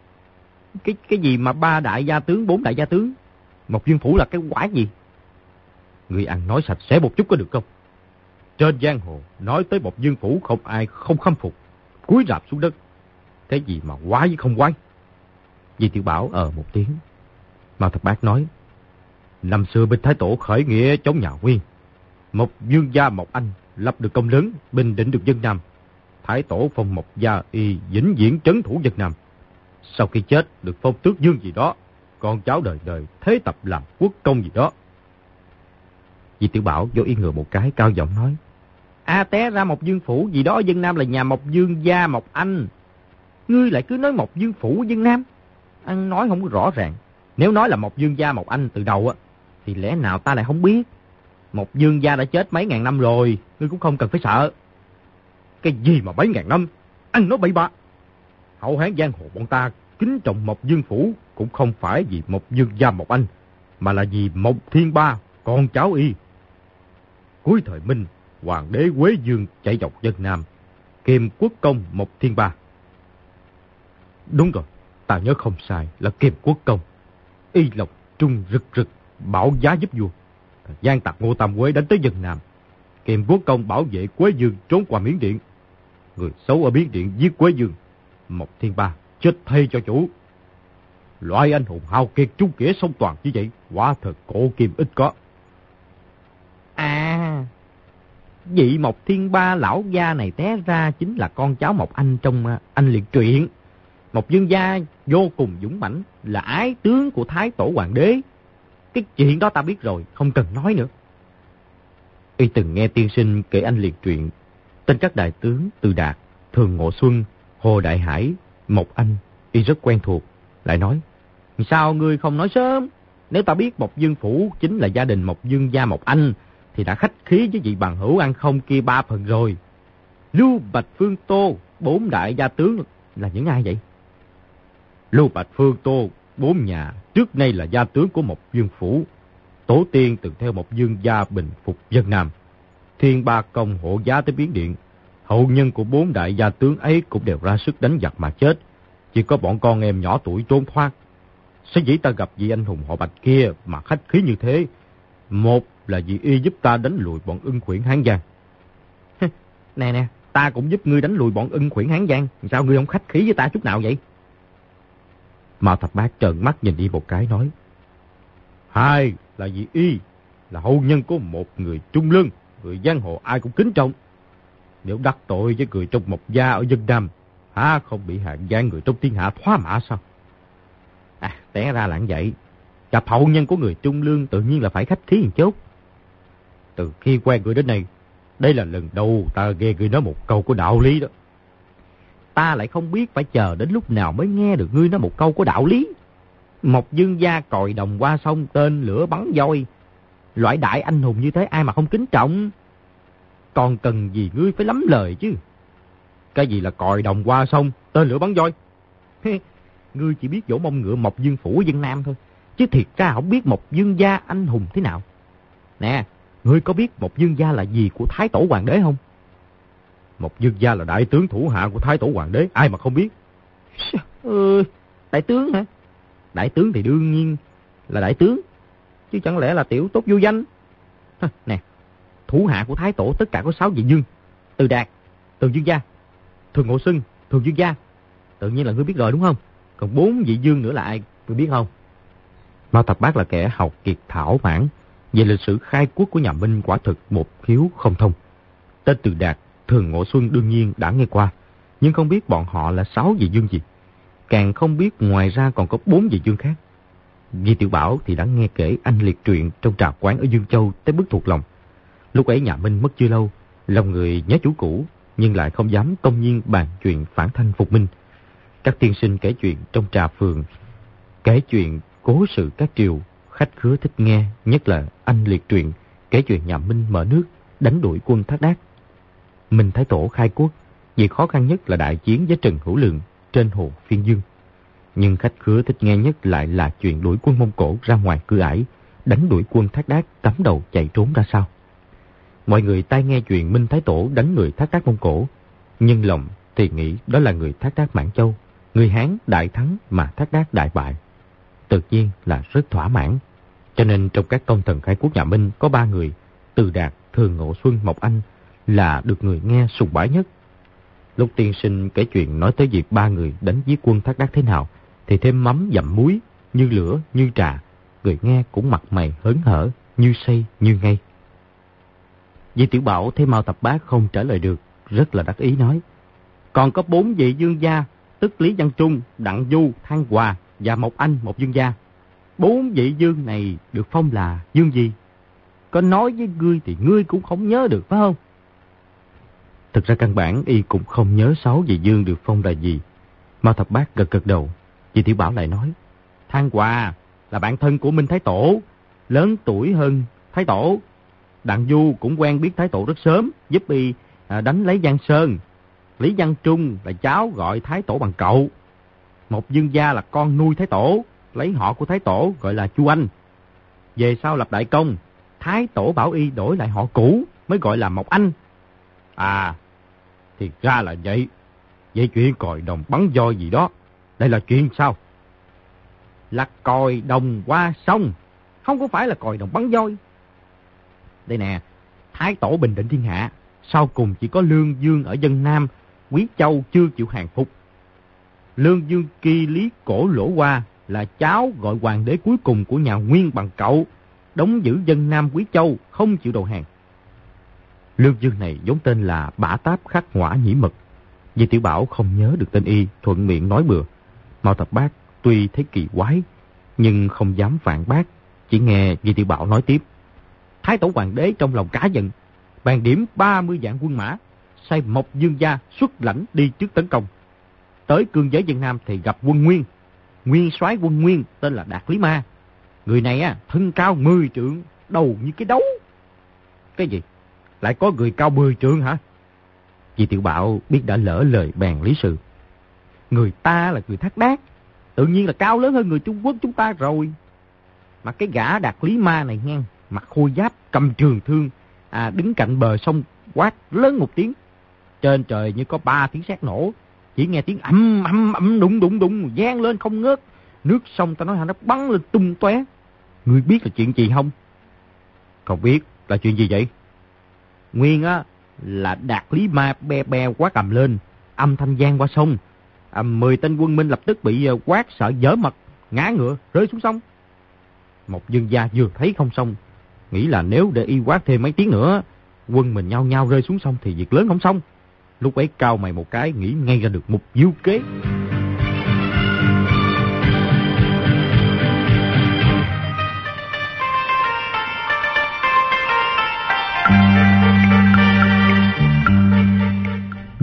Cái gì mà 3 đại gia tướng, 4 đại gia tướng? Mộc Dương Phủ là cái quái gì? Người ăn nói sạch sẽ một chút có được không? Trên giang hồ nói tới Mộc Dương Phủ không ai không khâm phục, cúi rạp xuống đất. Thế gì mà quái với không quái? Di Tiểu Bảo một tiếng. Mao Thập Bát nói. Năm xưa binh Thái Tổ khởi nghĩa chống nhà Nguyên, Mộc Dương gia Mộc Anh lập được công lớn, bình định được Vân Nam. Thái Tổ phong Mộc gia y vĩnh viễn trấn thủ Vân Nam. Sau khi chết được phong tước dương gì đó, con cháu đời đời thế tập làm quốc công gì đó. Di Tiểu Bảo vô yên ngựa một cái, cao giọng nói. Té ra Mộc Dương Phủ gì đó ở Vân Nam là nhà Mộc Dương gia Mộc Anh. Ngươi lại cứ nói Mộc Dương Phủ ở Vân Nam. Anh nói không có rõ ràng. Nếu nói là Mộc Dương gia Mộc Anh từ đầu thì lẽ nào ta lại không biết? Mộc Dương gia đã chết mấy ngàn năm rồi, ngươi cũng không cần phải sợ. Cái gì mà mấy ngàn năm? Anh nói bậy bạ. Hậu Hán giang hồ bọn ta kính trọng Mộc Dương Phủ cũng không phải vì Mộc Dương gia Mộc Anh, mà là vì Mộc Thiên Ba, con cháu y. Cuối thời Minh, hoàng đế Quế Dương chạy dọc Vân Nam, kiêm quốc công Mộc Thiên Ba. Đúng rồi, ta nhớ không sai là kiêm quốc công. Y lộc trung rực rực, bảo giá giúp vua. Giang tặc Ngô Tam Quế đánh tới Vân Nam, kiêm quốc công bảo vệ Quế Dương trốn qua Miến Điện. Người xấu ở Miến Điện giết Quế Dương, Mộc Thiên Ba chết thay cho chủ. Loại anh hùng hào kiệt trung nghĩa song toàn như vậy, quả thật cổ kim ít có. Vị Mộc Thiên Ba lão gia này té ra chính là con cháu Mộc Anh trong Anh Liệt truyện. Mộc Dương gia vô cùng dũng mãnh, là ái tướng của Thái Tổ Hoàng đế. Cái chuyện đó ta biết rồi, không cần nói nữa. Y từng nghe tiên sinh kể Anh Liệt truyện, tên các đại tướng Từ Đạt, Thường Ngộ Xuân, Hồ Đại Hải, Mộc Anh, y rất quen thuộc. Lại nói, sao ngươi không nói sớm? Nếu ta biết Mộc Dương Phủ chính là gia đình Mộc Dương gia Mộc Anh, thì đã khách khí với vị bằng hữu ăn không kia 3 phần rồi. Lưu Bạch Phương Tô, 4 đại gia tướng là những ai vậy? Lưu Bạch Phương Tô, 4 nhà trước nay là gia tướng của Mộc Dương Phủ. Tổ tiên từng theo Mộc Dương gia bình phục Vân Nam. Thiên Ba công hộ giá tới Miến Điện. Hậu nhân của 4 đại gia tướng ấy cũng đều ra sức đánh giặc mà chết. Chỉ có bọn con em nhỏ tuổi trốn thoát. Sở dĩ ta gặp vị anh hùng họ Bạch kia mà khách khí như thế, một là vì y giúp ta đánh lùi bọn Ưng Khuyển Hán Giang. Nè, ta cũng giúp ngươi đánh lùi bọn Ưng Khuyển Hán Giang, sao ngươi không khách khí với ta chút nào vậy? Mao Thập Bát trợn mắt nhìn y một cái nói. Hai là vì y là hậu nhân của một người trung lương, người giang hồ ai cũng kính trọng. Nếu đắc tội với người trong Mộc gia ở Vân Nam, không bị hạng gian người trong thiên hạ thoá mạ sao? Té ra là vậy. Gặp hậu nhân của người trung lương tự nhiên là phải khách khí một chút. Từ khi quen người đến nay, đây là lần đầu ta nghe người nói một câu của đạo lý đó. ta lại không biết phải chờ đến lúc nào mới nghe được ngươi nói một câu có đạo lý. Một dương gia còi đồng qua sông, tên lửa bắn voi. Loại đại anh hùng như thế ai mà không kính trọng. Còn cần gì ngươi phải lắm lời chứ. Cái gì là còi đồng qua sông, tên lửa bắn voi? Ngươi chỉ biết vỗ mông ngựa Mộc Dương Phủ dân Nam thôi, chứ thiệt ra không biết Mộc Dương gia anh hùng thế nào. Nè, ngươi có biết Mộc Dương gia là gì của Thái Tổ Hoàng đế không? Mộc Dương gia là đại tướng thủ hạ của Thái Tổ Hoàng đế, ai mà không biết. Đại tướng hả? Đại tướng thì đương nhiên là đại tướng, chứ chẳng lẽ là tiểu tốt vô danh. Nè, thủ hạ của Thái Tổ tất cả có 6 vị dương: Từ Đạt, Từ Dương gia, Thường Ngộ Xuân, Thường Dương gia. Tự nhiên là ngươi biết rồi đúng không? Còn 4 vị dương nữa là ai, ngươi biết không? Mao Thập Bát là kẻ học kiệt thảo mãn, về lịch sử khai quốc của nhà Minh quả thực một khiếu không thông. Tên Từ Đạt, Thường Ngộ Xuân đương nhiên đã nghe qua, nhưng không biết bọn họ là 6 vị dương gì. Càng không biết ngoài ra còn có 4 vị dương khác. Di Tiểu Bảo thì đã nghe kể anh liệt truyện trong trà quán ở Dương Châu tới mức thuộc lòng. Lúc ấy nhà Minh mất chưa lâu, lòng người nhớ chủ cũ, nhưng lại không dám công nhiên bàn chuyện phản thanh phục minh. Các tiên sinh kể chuyện trong trà phường, kể chuyện cố sự các triều, khách khứa thích nghe, nhất là anh liệt truyện kể chuyện nhà Minh mở nước, đánh đuổi quân Thác Đác. Minh Thái Tổ khai quốc, việc khó khăn nhất là đại chiến với Trần Hữu Lượng trên hồ Phiên Dương. Nhưng khách khứa thích nghe nhất lại là chuyện đuổi quân Mông Cổ ra ngoài Cửa Ải, đánh đuổi quân Thác Đác cắm đầu chạy trốn ra sao. Mọi người tai nghe chuyện Minh Thái Tổ đánh người Thác Đác Mông Cổ, nhưng lòng thì nghĩ đó là người Thác Đác Mãn Châu, người Hán đại thắng mà Thác Đác đại bại. Tự nhiên là rất thỏa mãn. Cho nên trong các công thần khai quốc nhà Minh có 3 người, Từ Đạt, Thường Ngộ Xuân, Mộc Anh là được người nghe sùng bái nhất. Lúc tiên sinh kể chuyện nói tới việc 3 người đánh giết quân Thác Đác thế nào, thì thêm mắm dặm muối, như lửa, như trà, người nghe cũng mặt mày hớn hở, như say, như ngây. Di Tiểu Bảo thấy Mao Thập Bát không trả lời được, rất là đắc ý nói: còn có 4 vị dương gia, tức Lý Văn Trung, Đặng Du, Thang Hòa và Mộc Anh, một dương gia. 4 vị dương này được phong là dương gì? Có nói với ngươi thì ngươi cũng không nhớ được phải không? Thực ra căn bản y cũng không nhớ 6 vị dương được phong là gì. Mao Thập Bát gật gật đầu. Di Tiểu Bảo lại nói: Thang Hòa là bạn thân của Minh Thái Tổ, lớn tuổi hơn Thái Tổ. Đặng Du cũng quen biết Thái Tổ rất sớm, giúp y đánh lấy Giang Sơn. Lý Văn Trung là cháu gọi Thái Tổ bằng cậu. Một dương gia là con nuôi Thái Tổ, lấy họ của Thái Tổ gọi là Chu Anh. Về sau lập đại công, Thái Tổ bảo y đổi lại họ cũ mới gọi là Mộc Anh. À, thì ra là vậy. Vậy chuyện còi đồng bắn voi gì đó, đây là chuyện sao? Là còi đồng qua sông, không có phải là còi đồng bắn voi. Đây nè, Thái Tổ bình định thiên hạ, sau cùng chỉ có Lương Dương ở dân Nam, Quý Châu chưa chịu hàng phục. Lương Dương Kỳ Lý Cổ Lỗ Hoa là cháu gọi hoàng đế cuối cùng của nhà Nguyên bằng cậu, đóng giữ dân Nam Quý Châu, không chịu đầu hàng. Lương Dương này vốn tên là Bả Táp Khắc Hỏa Nhĩ Mật. Di Tiểu Bảo không nhớ được tên y, thuận miệng nói bừa. Mao Thập Bát tuy thấy kỳ quái, nhưng không dám phản bác, chỉ nghe Di Tiểu Bảo nói tiếp. Thái Tổ Hoàng đế trong lòng cả giận, bàn điểm 30 vạn quân mã, sai Mộc Dương gia xuất lãnh đi trước tấn công. Tới cương giới dân Nam thì gặp quân Nguyên. Nguyên soái quân Nguyên tên là Đạt Lý Ma. Người này thân cao 10 trượng, đầu như cái đấu. Cái gì? Lại có người cao 10 trượng hả? Di Tiểu Bảo biết đã lỡ lời bàn lý sự. Người ta là người Thác Đác, tự nhiên là cao lớn hơn người Trung Quốc chúng ta rồi. Mà cái gã Đạt Lý Ma này nghe, mặc khôi giáp, cầm trường thương, đứng cạnh bờ sông quát lớn một tiếng. Trên trời như có 3 tiếng sét nổ, chỉ nghe tiếng ầm ầm ầm đùng đùng đùng vang lên không ngớt. Nước sông ta nói nó bắn lên tung tóe. Ngươi biết là chuyện gì không? Không biết là chuyện gì vậy? Nguyên là Đạt Lý Ma be be quát ầm lên, âm thanh vang qua sông. 10 tên quân Minh lập tức bị quát sợ dở mật, ngã ngựa rơi xuống sông. Một dương gia vừa thấy không xong, nghĩ là nếu để y quát thêm mấy tiếng nữa, quân mình nhau nhau rơi xuống sông thì việc lớn không xong. Lúc ấy cau mày một cái, nghĩ ngay ra được một diệu kế.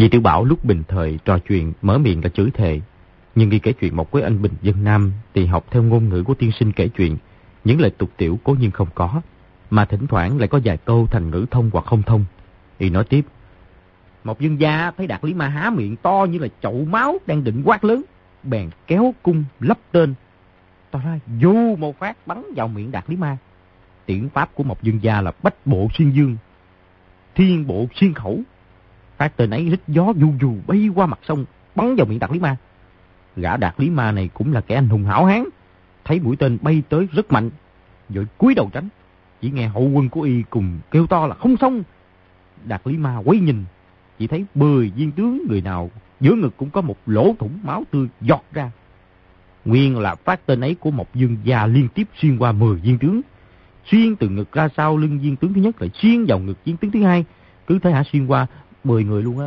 Vì Tiểu Bảo lúc bình thời trò chuyện mở miệng là chửi thề, nhưng khi kể chuyện một với anh Bình Dân Nam thì học theo ngôn ngữ của tiên sinh kể chuyện, những lời tục tiểu cố nhiên không có, mà thỉnh thoảng lại có vài câu thành ngữ thông hoặc không thông. Y nói tiếp: Một Dương gia thấy Đạt Lý Ma há miệng to như là chậu máu đang định quát lớn, bèn kéo cung lắp tên, to ra dù một phát bắn vào miệng Đạt Lý Ma. Tiễn pháp của Mộc Dương gia là bách bộ xuyên dương, thiên bộ xuyên khẩu. Phát tên ấy rít gió vù vù bay qua mặt sông, bắn vào miệng Đạt Lý Ma. Gã Đạt Lý Ma này cũng là kẻ anh hùng hảo hán, thấy mũi tên bay tới rất mạnh, vội cúi đầu tránh. Chỉ nghe hậu quân của y cùng kêu to là không xong. Đạt Lý Ma quay nhìn, chỉ thấy 10 viên tướng người nào giữa ngực cũng có một lỗ thủng máu tươi giọt ra. Nguyên là phát tên ấy của Mộc Dương gia liên tiếp xuyên qua 10 viên tướng, xuyên từ ngực ra sau lưng viên tướng thứ nhất, lại xuyên vào ngực viên tướng thứ hai, cứ thế hả xuyên qua 10 người luôn á.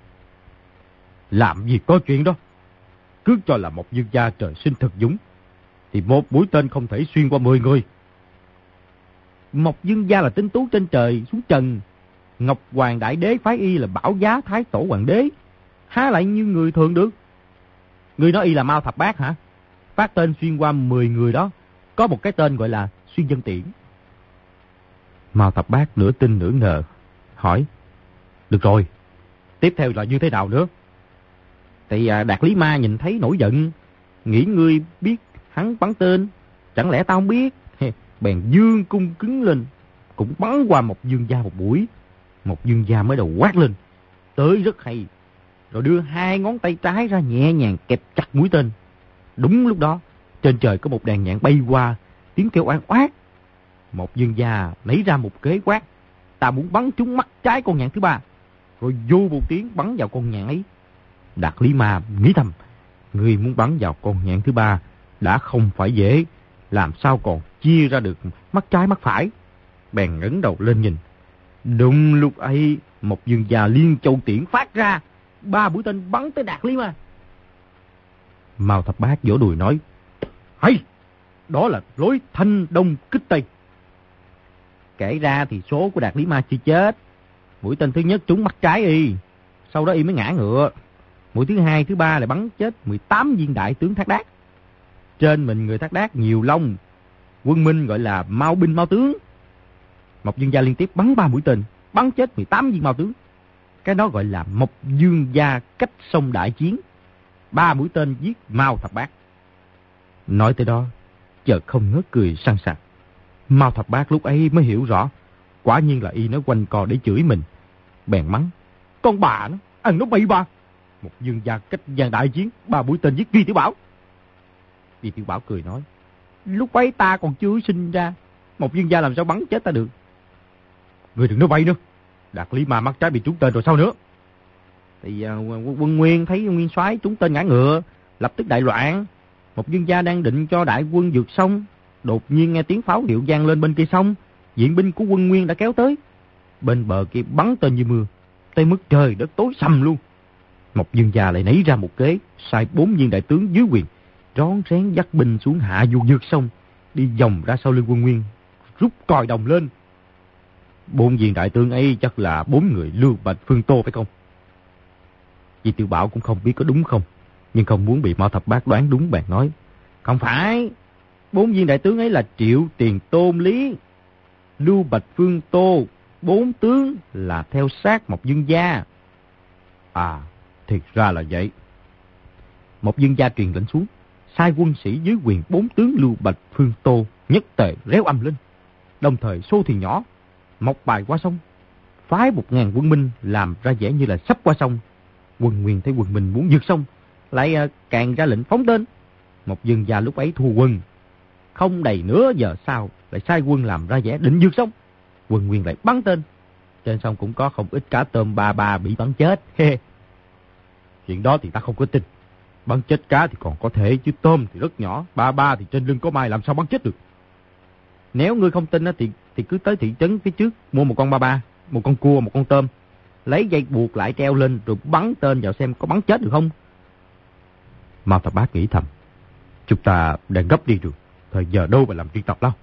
Làm gì có chuyện đó. Cứ cho là Mộc Dương gia trời sinh thực dũng, thì một mũi tên không thể xuyên qua 10 người. Mộc Dương gia là tinh tú trên trời xuống trần, Ngọc Hoàng Đại Đế phái y là Bảo Giá Thái Tổ Hoàng Đế, há lại như người thường được. Người nói y là Mao Thập Bát hả? Phát tên xuyên qua 10 người đó, có một cái tên gọi là Xuyên Dân Tiễn. Mao Thập Bát nửa tin nửa ngờ, hỏi: Được rồi, tiếp theo là như thế nào nữa? Thì Đạt Lý Ma nhìn thấy nổi giận, nghĩ ngươi biết hắn bắn tên, chẳng lẽ tao không biết? Bèn dương cung cứng lên, cũng bắn qua Mộc Dương gia một mũi. Mộc Dương gia mới đầu quát lên: Tới rất hay, rồi đưa 2 ngón tay trái ra nhẹ nhàng kẹp chặt mũi tên. Đúng lúc đó, trên trời có một đàn nhạn bay qua, tiếng kêu oan oát. Mộc Dương gia nảy ra một kế quát: Ta muốn bắn trúng mắt trái con nhạn thứ 3, rồi vô một tiếng bắn vào con nhạn ấy. Đạt Lý Ma nghĩ thầm: Người muốn bắn vào con nhạn thứ 3 đã không phải dễ, làm sao còn chia ra được mắt trái mắt phải. Bèn ngẩng đầu lên nhìn. Đúng lúc ấy, Mộc Dương gia liên châu tiễn phát ra, 3 mũi tên bắn tới Đạt Lý Ma. Mao Thập Bát vỗ đùi nói: Hay, đó là lối thanh đông kích tây. Kể ra thì số của Đạt Lý Ma chưa chết. Mũi tên thứ nhất trúng mắt trái y, sau đó y mới ngã ngựa. Mũi thứ 2, thứ 3 lại bắn chết 18 viên đại tướng Thác Đác. Trên mình người Thác Đác nhiều lông, quân Minh gọi là Mao binh Mao tướng. Mộc Dương gia liên tiếp bắn 3 mũi tên, bắn chết 18 viên Mao tướng. Cái đó gọi là Mộc Dương gia cách sông đại chiến. 3 mũi tên giết Mao Thập Bát. Nói tới đó, chợt không ngớt cười sằng sặc. Mao Thập Bát lúc ấy mới hiểu rõ, quả nhiên là y nói quanh co để chửi mình. Bèn mắng: Con bà nó, ăn nó bậy ba. Mộc Dương gia cách giang đại chiến, 3 mũi tên giết Vi Tiểu Bảo. Vi Tiểu Bảo cười nói: Lúc ấy ta còn chưa sinh ra, Mộc Dương gia làm sao bắn chết ta được. Người đừng nói bậy nữa. Đạt Lý Ma mắt trái bị trúng tên rồi sao nữa? Thì quân Nguyên thấy Nguyên soái trúng tên ngã ngựa, lập tức đại loạn. Mộc Dương gia đang định cho đại quân vượt sông, đột nhiên nghe tiếng pháo hiệu vang lên bên kia sông, viện binh của quân Nguyên đã kéo tới. Bên bờ kia bắn tên như mưa, tới mức trời đất tối sầm luôn. Mộc Dương gia lại nảy ra một kế, sai 4 viên đại tướng dưới quyền rón rén dắt binh xuống hạ du vượt sông, đi vòng ra sau lưng quân Nguyên, rút còi đồng lên. 4 viên đại tướng ấy chắc là 4 người Lưu Bạch Phương Tô phải không? Vì Tiểu Bảo cũng không biết có đúng không, nhưng không muốn bị Mao Thập Bát đoán đúng bèn nói: Không phải, 4 viên đại tướng ấy là Triệu Tiền Tôn Lý, Lưu Bạch Phương Tô, 4 tướng là theo sát Mộc Dương gia. À, thiệt ra là vậy. Mộc Dương gia truyền lệnh xuống, sai quân sĩ dưới quyền 4 tướng Lưu Bạch Phương Tô nhất tề réo âm lên, đồng thời xô thuyền nhỏ mọc bài qua sông, phái 1000 quân Minh làm ra vẻ như là sắp qua sông. Quân Nguyên thấy quân Minh muốn vượt sông, lại càng ra lệnh phóng tên. Mộc Dương gia lúc ấy thua quân, không đầy nửa giờ sau lại sai quân làm ra vẻ định vượt sông. Quân Nguyên lại bắn tên, trên sông cũng có không ít cá tôm ba ba bị bắn chết. Chuyện đó thì ta không có tin. Bắn chết cá thì còn có thể, chứ tôm thì rất nhỏ, ba ba thì trên lưng có mai, làm sao bắn chết được. Nếu ngươi không tin thì cứ tới thị trấn phía trước mua một con ba ba, một con cua, một con tôm, lấy dây buộc lại treo lên rồi bắn tên vào xem có bắn chết được không. Mao Thập Bát nghĩ thầm: Chúng ta đang gấp đi được, thời giờ đâu mà làm chuyện tập đâu.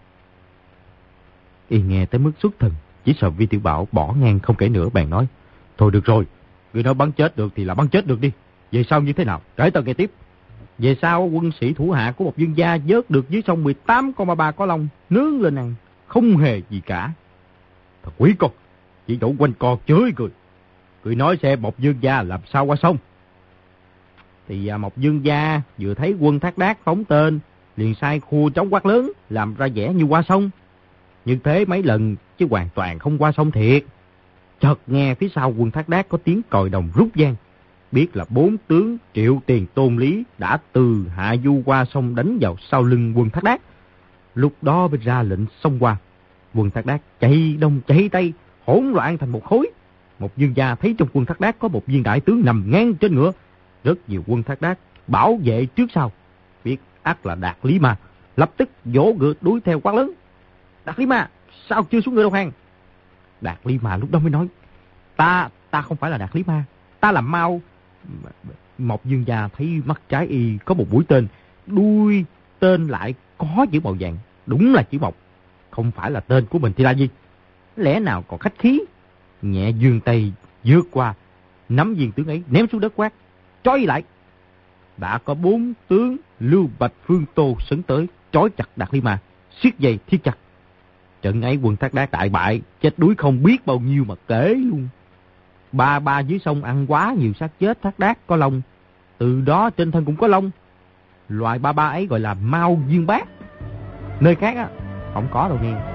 Y nghe tới mức xuất thần, chỉ sợ Vi Tiểu Bảo bỏ ngang không kể nữa, bèn nói: Thôi được rồi, Người nói bắn chết được thì là bắn chết được đi. Về sau như thế nào? Kể tao nghe tiếp. Về sau quân sĩ thủ hạ của một dương gia vớt được dưới sông 18 con ma ba có lông, nướng lên ăn, không hề gì cả. Thật quý con, chỉ đổ quanh co chới cười. Cười nói xem một dương gia làm sao qua sông. Thì một dương gia vừa thấy quân Thác Đác phóng tên, liền sai khua trống quát lớn, làm ra vẻ như qua sông. Nhưng thế mấy lần chứ hoàn toàn không qua sông thiệt. Chợt nghe phía sau quân Thác Đác có tiếng còi đồng rút vang, biết là 4 tướng Triệu Tiền Tôn Lý đã từ hạ du qua sông đánh vào sau lưng quân Thác Đác. Lúc đó mới ra lệnh xông qua. Quân Thác Đác chạy đông chạy tây, hỗn loạn thành một khối. Một dương gia thấy trong quân Thác Đác có một viên đại tướng nằm ngang trên ngựa. Rất nhiều quân Thác Đác bảo vệ trước sau, biết ắt là Đạt Lý Ma, lập tức vỗ ngựa đuổi theo quát lớn: Đạt Lý Ma, sao chưa xuống ngựa đầu hàng? Đạt Lý Ma lúc đó mới nói: Ta không phải là Đạt Lý Ma, ta là Mao. Một dương gia thấy mắt trái y có một mũi tên, đuôi tên lại có chữ màu vàng, đúng là chữ Mộc. Không phải là tên của mình thì là gì? Lẽ nào còn khách khí? Nhẹ giương tay vượt qua, nắm viên tướng ấy ném xuống đất quát: Trói lại! Đã có 4 tướng Lưu Bạch Phương Tô sấn tới, trói chặt Đạt Lý Ma, siết dây thiết chặt. Trận ấy quân Thác Đác đại bại, chết đuối không biết bao nhiêu mà kể luôn. Ba dưới sông ăn quá nhiều xác chết Thác Đác có lông, từ đó trên thân cũng có lông. Loại ba ấy gọi là Mao Viên Bác. Nơi khác á không có đâu nghe.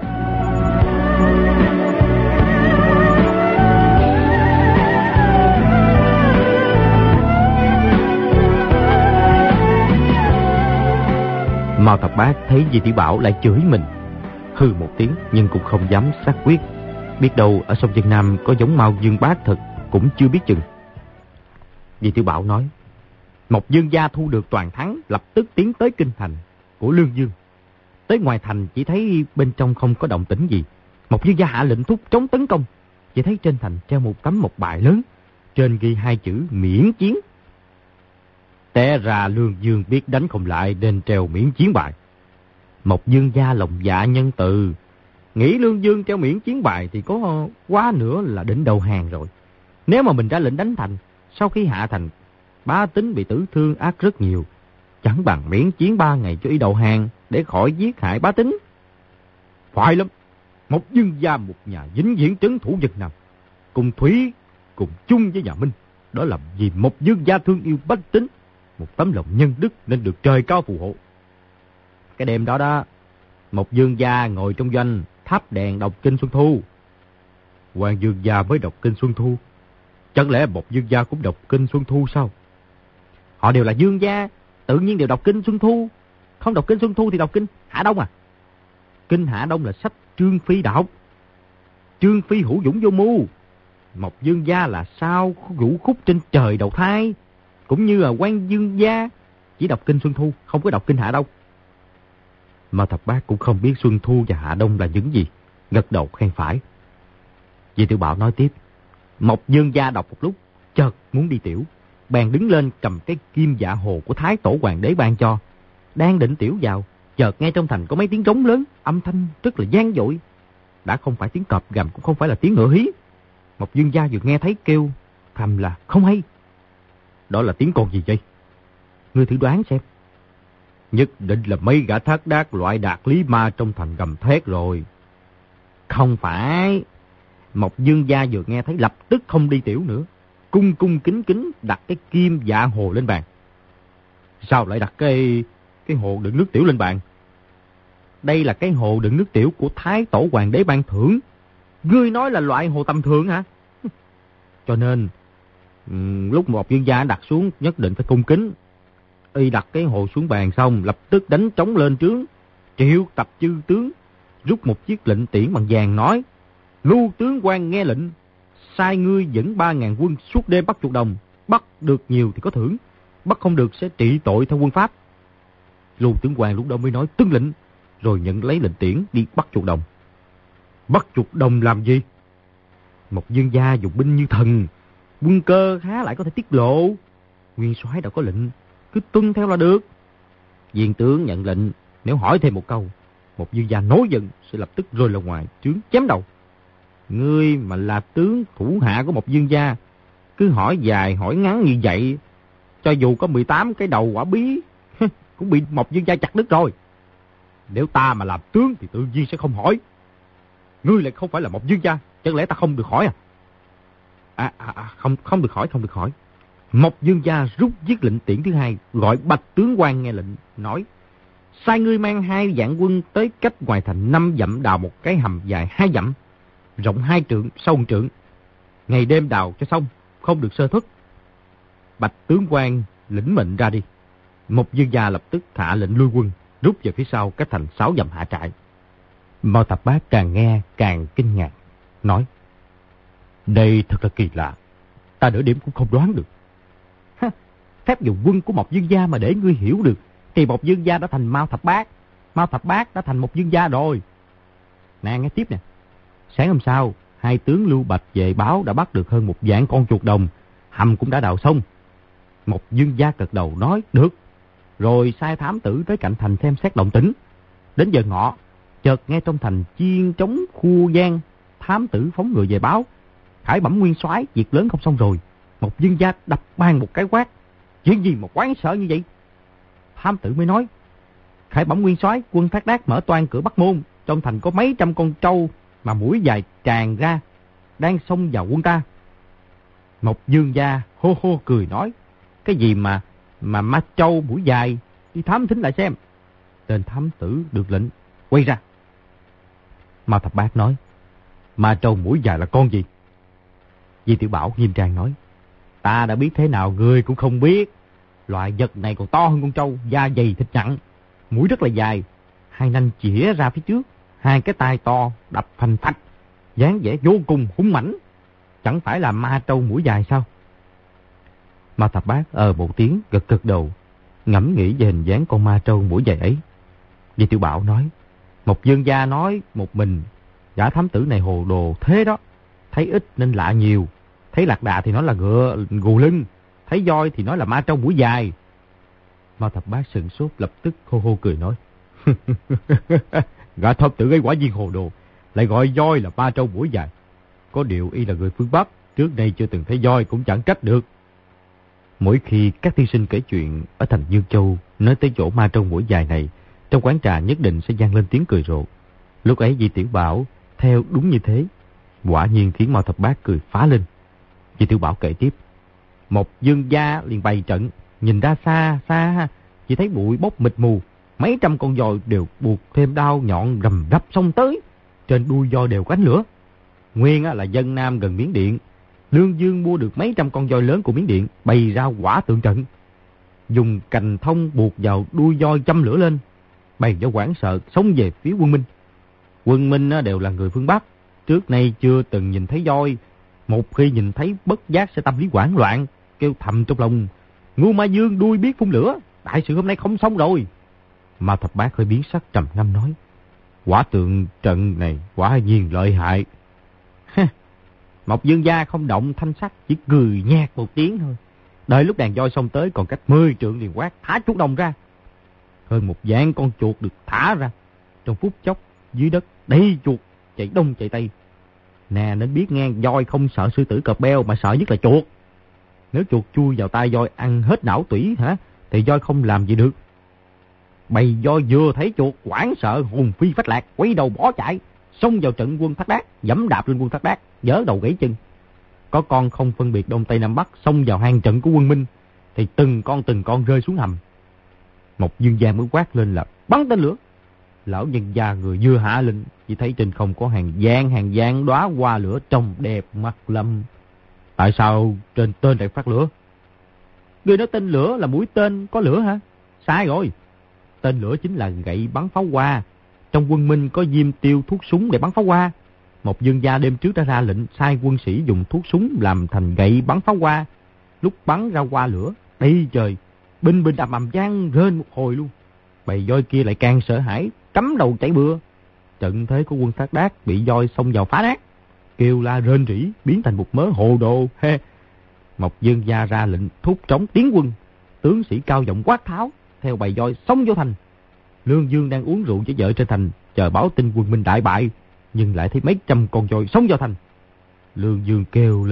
Mao Thập Bác thấy Di Tiểu Bảo lại chửi mình, hừ một tiếng nhưng cũng không dám xác quyết. Biết đâu ở sông Vân Nam có giống Mao Dương Bác thật cũng chưa biết chừng. Di Tiểu Bảo nói: Một dương gia thu được toàn thắng, lập tức tiến tới kinh thành của Lương Dương. Tới ngoài thành chỉ thấy bên trong không có động tĩnh gì. Một dương gia hạ lệnh thúc chống tấn công. Chỉ thấy trên thành treo một tấm mộc bài lớn, trên ghi 2 chữ miễn chiến. Té ra Lương Dương biết đánh không lại nên treo miễn chiến bài. Một dương gia lòng dạ nhân từ, nghĩ Lương Dương treo miễn chiến bài thì có quá nữa là định đầu hàng rồi. Nếu mà mình ra lệnh đánh thành, sau khi hạ thành, bá tính bị tử thương ác rất nhiều, chẳng bằng miễn chiến 3 ngày cho y đầu hàng để khỏi giết hại bá tính. Phải lắm, một dương gia một nhà vĩnh viễn trấn thủ Vân Nam, cùng thủy cùng chung với nhà Minh, đó là vì một dương gia thương yêu bách tính, một tấm lòng nhân đức nên được trời cao phù hộ. Cái đêm đó đó, một dương gia ngồi trong doanh thắp đèn đọc kinh Xuân Thu. Hoàng dương gia mới đọc kinh Xuân Thu, chẳng lẽ một dương gia cũng đọc kinh Xuân Thu sao? Họ đều là dương gia, tự nhiên đều đọc kinh Xuân Thu. Không đọc kinh Xuân Thu thì đọc kinh Hạ Đông à? Kinh Hạ Đông là sách Trương Phi đọc. Trương Phi hữu dũng vô mưu. Một dương gia là sao vũ khúc trên trời đầu thai, cũng như là quan dương gia chỉ đọc kinh Xuân Thu, không có đọc kinh Hạ Đông. Mà Thập Bác cũng không biết Xuân Thu và Hạ Đông là những gì, gật đầu khen phải. Di Tiểu Bảo nói tiếp: Một dương gia đọc một lúc, chợt muốn đi tiểu, bèn đứng lên cầm cái kim dạ hồ của Thái Tổ Hoàng đế ban cho, đang định tiểu vào, chợt nghe trong thành có mấy tiếng trống lớn, âm thanh rất là vang dội. Đã không phải tiếng cọp gầm, cũng không phải là tiếng ngựa hí. Một dương gia vừa nghe thấy kêu thầm là không hay. Đó là tiếng con gì vậy? Ngươi thử đoán xem. Nhất định là mấy gã Thác Đác loại Đạt Lý Ma trong thành gầm thét rồi. Không phải. Một dương gia vừa nghe thấy lập tức không đi tiểu nữa, cung cung kính kính đặt cái kim dạ hồ lên bàn. Sao lại đặt cái hồ đựng nước tiểu lên bàn? Đây là cái hồ đựng nước tiểu của Thái Tổ Hoàng đế ban thưởng. Ngươi nói là loại hồ tầm thường hả? Cho nên lúc một dương gia đặt xuống nhất định phải cung kính. Y đặt cái hồ xuống bàn xong, lập tức đánh trống lên trướng, triệu tập chư tướng, rút một chiếc lệnh tiễn bằng vàng, nói: Lưu tướng quan nghe lệnh, sai ngươi dẫn 3.000 quân suốt đêm bắt chuột đồng, bắt được nhiều thì có thưởng, bắt không được sẽ trị tội theo quân pháp. Lưu tướng quan lúc đó mới nói tuân lệnh, rồi nhận lấy lệnh tiễn đi bắt chuột đồng. Bắt chuột đồng làm gì? Một dương gia dùng binh như thần, quân cơ há lại có thể tiết lộ. Nguyên soái đã có lệnh, cứ tuân theo là được. Viên tướng nhận lệnh, nếu hỏi thêm một câu, một dương gia nổi giận sẽ lập tức rơi ra ngoài trướng chém đầu. Ngươi mà là tướng thủ hạ của một dương gia, cứ hỏi dài hỏi ngắn như vậy, cho dù có 18 cái đầu quả bí cũng bị Mộc Dương gia chặt đứt rồi. Nếu ta mà làm tướng thì tự nhiên sẽ không hỏi. Ngươi lại không phải là Mộc Dương gia, chẳng lẽ ta không được hỏi à? Không được hỏi. Mộc Dương gia rút chiếc lệnh tiễn thứ hai, gọi Bạch tướng quan nghe lệnh, nói: sai ngươi mang 2 vạn quân tới cách ngoài thành 5 dặm đào một cái hầm dài 2 dặm, rộng 2 trượng, sâu 1 trượng. Ngày đêm đào cho xong, không được sơ thất. Bạch tướng quan lĩnh mệnh ra đi. Mộc Dương gia lập tức hạ lệnh lui quân, rút về phía sau cách thành 6 dặm hạ trại. Mao Thập Bát càng nghe càng kinh ngạc, nói: đây thật là kỳ lạ, ta nửa điểm cũng không đoán được. Phép dùng quân của Mộc Dương gia mà để ngươi hiểu được, thì Mộc Dương gia đã thành Mao Thập Bát, Mao Thập Bát đã thành Mộc Dương gia rồi. Nè, nghe tiếp nè. Sáng hôm sau, 2 tướng Lưu Bạch về báo đã bắt được hơn 1 vạn con chuột đồng, hầm cũng đã đào xong. Mộc Dương gia gật đầu nói được, rồi sai thám tử tới cạnh thành xem xét động tĩnh. Đến giờ ngọ, chợt nghe trong thành chiên trống khu giang, thám tử phóng người về báo: Khải Bẩm nguyên soái, việc lớn không xong rồi. Mộc Dương gia đập ban một cái quát: chuyện gì mà quán sợ như vậy? Thám tử mới nói: Khải Bẩm nguyên soái, quân Thác Đát mở toang cửa Bắc Môn, trong thành có mấy trăm con trâu mà mũi dài tràn ra, đang xông vào quân ta. Mộc Dương gia hô hô cười nói: cái gì mà ma trâu mũi dài, đi thám thính lại xem. Tên thám tử được lệnh quay ra. Mao Thập Bát nói: ma trâu mũi dài là con gì? Di Tiểu Bảo nghiêm trang nói: ta đã biết thế nào ngươi cũng không biết. Loại vật này còn to hơn con trâu, da dày thịt nặng, mũi rất là dài, 2 nanh chĩa ra phía trước, 2 cái tai to đập phành phạch, dáng vẻ vô cùng hung mãnh. Chẳng phải là ma trâu mũi dài sao? Mao Thập Bát một tiếng, gật gật đầu, ngẫm nghĩ về hình dáng con ma trâu mũi dài ấy. Di Tiểu Bảo nói: Mộc Dương gia nói một mình, gã thám tử này hồ đồ thế đó. Thấy ít nên lạ nhiều, thấy lạc đà thì nói là ngựa gù lưng, thấy voi thì nói là ma trâu mũi dài. Mao Thập Bát sừng sốt, lập tức hô hô cười nói: gã thám tử ấy quả nhiên hồ đồ, lại gọi voi là ma trâu mũi dài. Có điều y là người phương Bắc, trước đây chưa từng thấy voi cũng chẳng trách được. Mỗi khi các thí sinh kể chuyện ở thành Dương Châu nói tới chỗ ma trâu mũi dài này, trong quán trà nhất định sẽ vang lên tiếng cười rộ. Lúc ấy Di Tiểu Bảo theo đúng như thế, quả nhiên khiến Mao Thập Bát cười phá lên. Di Tiểu Bảo kể tiếp: Mộc Dương gia liền bày trận, nhìn ra xa xa chỉ thấy bụi bốc mịt mù, mấy trăm con voi đều buộc thêm đao nhọn rầm rập xông tới, trên đuôi voi đều có ánh lửa. Nguyên là dân Nam gần Miến Điện, Lương Dương mua được mấy trăm con voi lớn của Miến Điện, bày ra quả tượng trận, dùng cành thông buộc vào đuôi voi châm lửa lên, bày cho hoảng sợ xông về phía quân Minh. Quân Minh đều là người phương Bắc, trước nay chưa từng nhìn thấy voi, một khi nhìn thấy bất giác sẽ tâm lý hoảng loạn, kêu thầm trong lòng: Ngưu Ma Dương đuôi biết phun lửa, đại sự hôm nay không xong rồi. Mao Thập Bát hơi biến sắc, trầm ngâm nói: quả tượng trận này quả nhiên lợi hại. Mộc Dương gia không động thanh sắc, chỉ cười nhạt một tiếng thôi. Đợi lúc đàn voi xông tới còn cách 10 trượng liền quát: thả chuột đồng ra. Hơn 1 vạn con chuột được thả ra. Trong phút chốc dưới đất đầy chuột chạy đông chạy tây. Nè, nên biết nghe, voi không sợ sư tử cọp beo mà sợ nhất là chuột. Nếu chuột chui vào tai voi ăn hết não tủy thì voi không làm gì được. Bầy voi vừa thấy chuột hoảng sợ hồn phi phách lạc, quay đầu bỏ chạy, xông vào trận quân Thác Đát, giẫm đạp lên quân Thác Đát, giở đầu gãy chân. Có con không phân biệt đông tây nam bắc xông vào hang trận của quân Minh, thì từng con rơi xuống hầm. Mộc Dương gia mới quát lên là bắn tên lửa. Lão nhân gia người vừa hạ lệnh, chỉ thấy trên không có hàng vạn đóa hoa lửa trông đẹp mắt lắm. Tại sao trên tên lại phát lửa? Người nói tên lửa là mũi tên có lửa hả? Sai rồi. Tên lửa chính là gậy bắn pháo hoa. Trong quân Minh có diêm tiêu thuốc súng để bắn pháo hoa. Mộc Dương gia đêm trước đã ra lệnh sai quân sĩ dùng thuốc súng làm thành gậy bắn pháo hoa. Lúc bắn ra hoa lửa đầy trời, binh ầm ầm vang rên một hồi luôn. Bầy voi kia lại càng sợ hãi, cắm đầu chạy bừa. Trận thế của quân Thác Đát bị voi xông vào phá nát, kêu la rên rỉ, biến thành một mớ hồ đồ. Mộc Dương gia ra lệnh thúc trống tiến quân, tướng sĩ cao giọng quát tháo, theo bầy voi xông vô thành. Lương Dương đang uống rượu với vợ trên thành, chờ báo tin quân Minh đại bại, nhưng lại thấy mấy trăm con voi xông vào thành. Lương Dương kêu lên: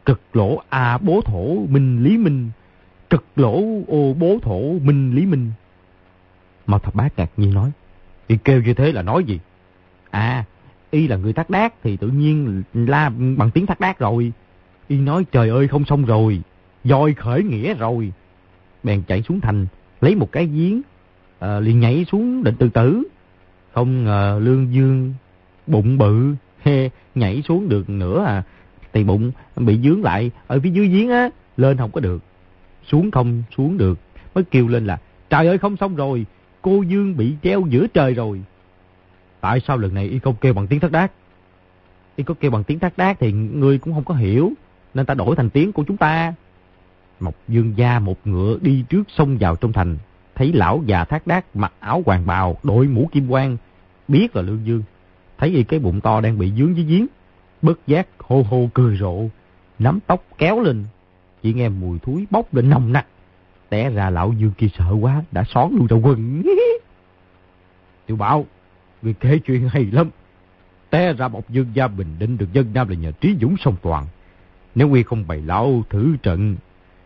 Cực lỗ a bố thổ minh lý minh. Cực lỗ ô bố thổ minh lý minh. Mao Thập Bát ngạc nhiên nói: Y kêu như thế là nói gì? À, y là người Thác Đác thì tự nhiên la bằng tiếng Thác Đác rồi. Y nói trời ơi không xong rồi, voi khởi nghĩa rồi. Bèn chạy xuống thành, lấy một cái giếng, liền nhảy xuống định tự tử. Không ngờ Lương Dương bụng bự, nhảy xuống được nữa à, thì bụng bị dướng lại ở phía dưới giếng á, lên không có được, xuống không xuống được, mới kêu lên là trời ơi không xong rồi, cô Dương bị treo giữa trời rồi. Tại sao lần này y không kêu bằng tiếng Thác Đác? Y có kêu bằng tiếng Thác Đác thì ngươi cũng không có hiểu, nên ta đổi thành tiếng của chúng ta. Mộc Dương gia một ngựa đi trước xông vào trong thành, thấy lão già Thác Đác mặc áo hoàng bào, đội mũ kim quan, biết là Lương Dương. Thấy y cái bụng to đang bị dướng dưới giếng, bất giác hô hô cười rộ, nắm tóc kéo lên, chỉ nghe mùi thúi bốc lên nồng nặc. Té ra lão Dương kia sợ quá, đã xón luôn trong quần. Tiểu Bảo, người kể chuyện hay lắm. Té ra Mộc Dương gia bình định được dân Nam là nhờ trí dũng song toàn. Nếu Nguy không bày lão thử trận,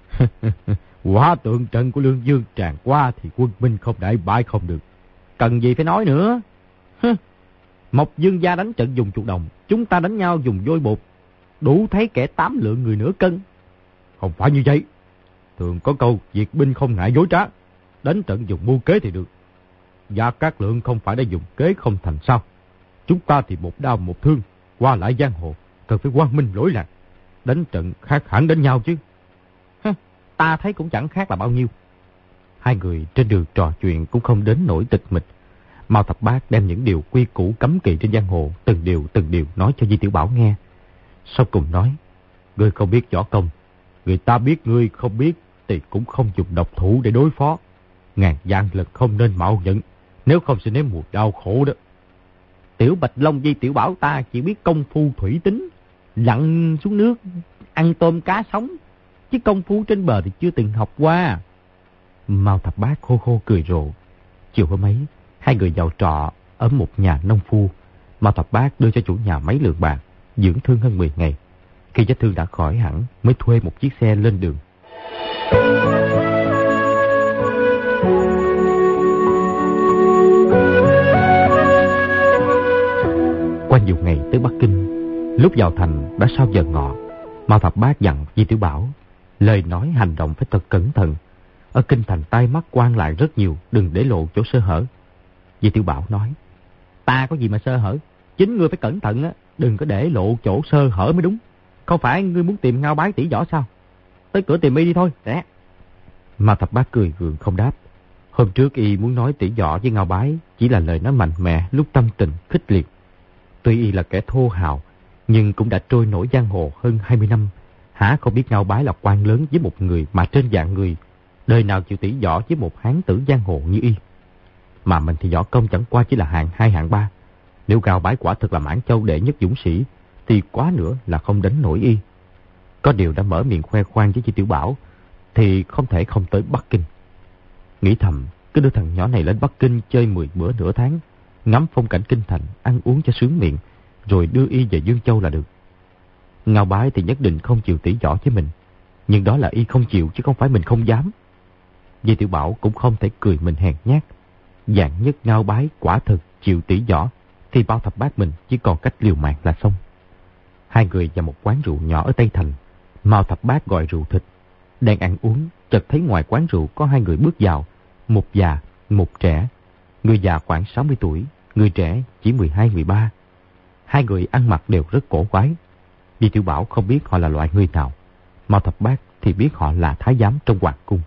quả tượng trận của Lương Dương tràn qua thì quân Minh không đại bại không được. Cần gì phải nói nữa. Mộc Dương gia đánh trận dùng chuột đồng, chúng ta đánh nhau dùng vôi bột, đủ thấy kẻ 8 lượng người nửa cân. Không phải như vậy. Thường có câu diệt binh không ngại dối trá, đánh trận dùng mưu kế thì được. Gia Cát Lượng không phải đã dùng kế không thành sao? Chúng ta thì một đao một thương, qua lại giang hồ, cần phải quang minh lỗi lạc. Đánh trận khác hẳn đánh nhau chứ. Ta thấy cũng chẳng khác là bao nhiêu. Hai người trên đường trò chuyện cũng không đến nỗi tịch mịch. Mao Thập Bát đem những điều quy củ cấm kỵ trên giang hồ từng điều nói cho Di Tiểu Bảo nghe. Sau cùng nói: Ngươi không biết võ công, người ta biết ngươi không biết thì cũng không dùng độc thủ để đối phó. Ngàn vạn lần không nên mạo nhận, nếu không sẽ nếm mùi đau khổ đó. Tiểu Bạch Long Di Tiểu Bảo ta chỉ biết công phu thủy tính, lặn xuống nước ăn tôm cá sống, chứ công phu trên bờ thì chưa từng học qua. Mao Thập Bát khô khô cười rộ. Chiều hôm ấy, hai người vào trọ ở một nhà nông phu. Mao Thập Bát đưa cho chủ nhà mấy lượng bạc, dưỡng thương hơn 10 ngày. Khi vết thương đã khỏi hẳn, mới thuê một chiếc xe lên đường. Qua nhiều ngày tới Bắc Kinh, lúc vào thành đã sau giờ ngọ. Mao Thập Bát dặn Di Tiểu Bảo lời nói hành động phải thật cẩn thận. Ở kinh thành tai mắt quan lại rất nhiều, đừng để lộ chỗ sơ hở. Di Tiểu Bảo nói: Ta có gì mà sơ hở, chính ngươi phải cẩn thận á, đừng có để lộ chỗ sơ hở mới đúng. Không phải ngươi muốn tìm Ngao Bái tỷ võ sao? Tới cửa tìm y đi thôi. Rẽ. Mao Thập Bát cười gượng không đáp. Hôm trước y muốn nói tỷ võ với Ngao Bái chỉ là lời nói mạnh mẽ lúc tâm tình khích liệt. Tuy y là kẻ thô hào, nhưng cũng đã trôi nổi giang hồ hơn 20 năm. Hả không biết Ngao Bái là quan lớn với một người mà trên vạn người, đời nào chịu tỷ võ với một hán tử giang hồ như y. Mà mình thì võ công chẳng qua chỉ là hạng 2 hạng 3. Nếu Ngao Bái quả thực là Mãn Châu đệ nhất dũng sĩ thì quá nữa là không đánh nổi y. Có điều đã mở miệng khoe khoang với Di Tiểu Bảo thì không thể không tới Bắc Kinh. Nghĩ thầm, cứ đưa thằng nhỏ này lên Bắc Kinh chơi 10 bữa nửa tháng, ngắm phong cảnh kinh thành, ăn uống cho sướng miệng, rồi đưa y về Dương Châu là được. Ngao Bái thì nhất định không chịu tỷ võ với mình, nhưng đó là y không chịu chứ không phải mình không dám. Di Tiểu Bảo cũng không thể cười mình hèn nhát. Vạn nhất Ngao Bái quả thực chịu tỷ võ thì Mao Thập Bát mình chỉ còn cách liều mạng là xong. Hai người vào một quán rượu nhỏ ở Tây Thành. Mao Thập Bát gọi rượu thịt. Đang ăn uống, chợt thấy ngoài quán rượu có hai người bước vào, một già, một trẻ. Người già khoảng 60 tuổi, người trẻ chỉ 12-13. Hai người ăn mặc đều rất cổ quái. Di Tiểu Bảo không biết họ là loại người nào. Mao Thập Bát thì biết họ là thái giám trong hoàng cung.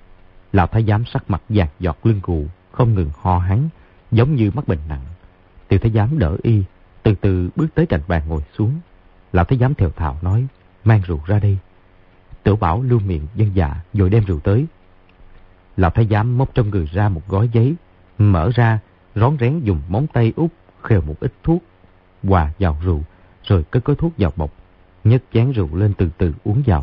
Lão thái giám sắc mặt vàng giọt lưng gù, không ngừng ho hắn, giống như mắc bệnh nặng. Tiểu thái giám đỡ y, từ từ bước tới cạnh bàn ngồi xuống. Lão thái giám thều thào nói: Mang rượu ra đây. Tiểu Bảo lưu miệng dân dạ, rồi đem rượu tới. Lão thái giám móc trong người ra một gói giấy, mở ra, rón rén dùng móng tay út khều một ít thuốc, hòa vào rượu, rồi cất gói thuốc vào bọc, nhấc chén rượu lên từ từ uống vào.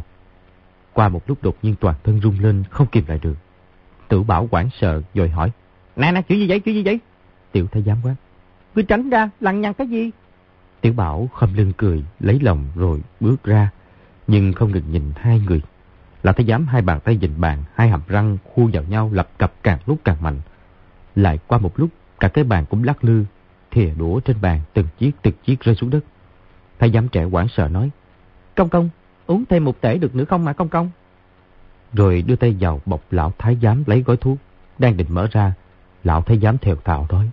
Qua một lúc đột nhiên toàn thân rung lên, không kìm lại được. Tiểu Bảo hoảng sợ rồi hỏi: Nè, chuyện gì vậy? Tiểu thái giám quát: Ngươi tránh ra, lằng nhằng cái gì? Tiểu Bảo khom lưng cười, lấy lòng rồi bước ra. nhưng không ngừng nhìn hai người. Lão thái giám hai bàn tay dình bàn, hai hàm răng khuôn vào nhau lập cập càng lúc càng mạnh. Lại qua một lúc, cả cái bàn cũng lắc lư, thìa đũa trên bàn từng chiếc rơi xuống đất. Thái giám trẻ hoảng sợ nói: Công công, uống thêm một tể được nữa không mà công công? Rồi đưa tay vào bọc lão thái giám lấy gói thuốc, đang định mở ra. Lão thái giám thều thào nói: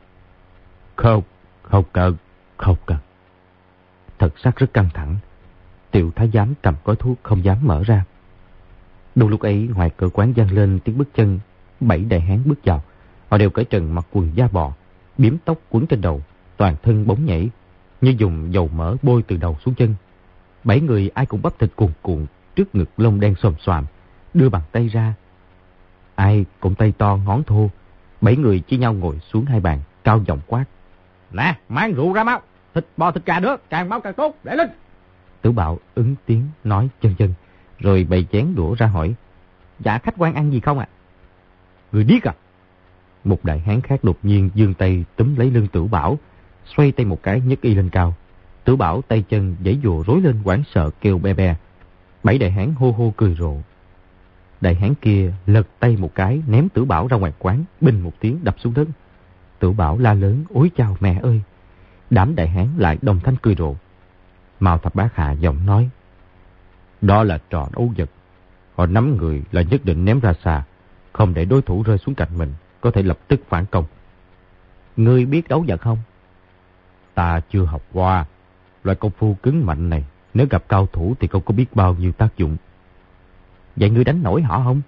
Không cần. Thật sắc rất căng thẳng. Tiểu thái giám cầm gói thuốc không dám mở ra. Đúng lúc ấy ngoài cửa quán vang lên tiếng bước chân. 7 đại hán bước vào. Họ đều cởi trần mặc quần da bò, biếm tóc quấn trên đầu, toàn thân bóng nhảy, như dùng dầu mỡ bôi từ đầu xuống chân. 7 người ai cũng bắp thịt cuồn cuộn, trước ngực lông đen xòm xoàm, đưa bàn tay ra. Ai cũng tay to ngón thô. 7 người chia nhau ngồi xuống hai bàn, cao giọng quát: Nè, mang rượu ra mau, thịt bò thịt gà nữa, càng mau càng tốt, để lên. Tử Bạo ứng tiếng nói chân, rồi bày chén đũa ra hỏi: Dạ khách quan ăn gì không ạ? Người điếc à? Một đại hán khác đột nhiên giương tay túm lấy lưng Tử Bảo, xoay tay một cái nhấc y lên cao. Tử Bảo tay chân giãy giụa rối lên hoảng sợ kêu be be. 7 đại hán hô hô cười rộ. Đại hán kia lật tay một cái ném Tử Bảo ra ngoài quán, binh một tiếng đập xuống đất. Tử Bảo la lớn: Ôi chào mẹ ơi! Đám đại hán lại đồng thanh cười rộ. Mao Thập Bát hạ giọng nói: Đó là trò đấu vật. Họ nắm người là nhất định ném ra xa, không để đối thủ rơi xuống cạnh mình, có thể lập tức phản công. Ngươi biết đấu vật không? Ta chưa học qua. Loại công phu cứng mạnh này, nếu gặp cao thủ thì không có biết bao nhiêu tác dụng. Vậy ngươi đánh nổi họ không?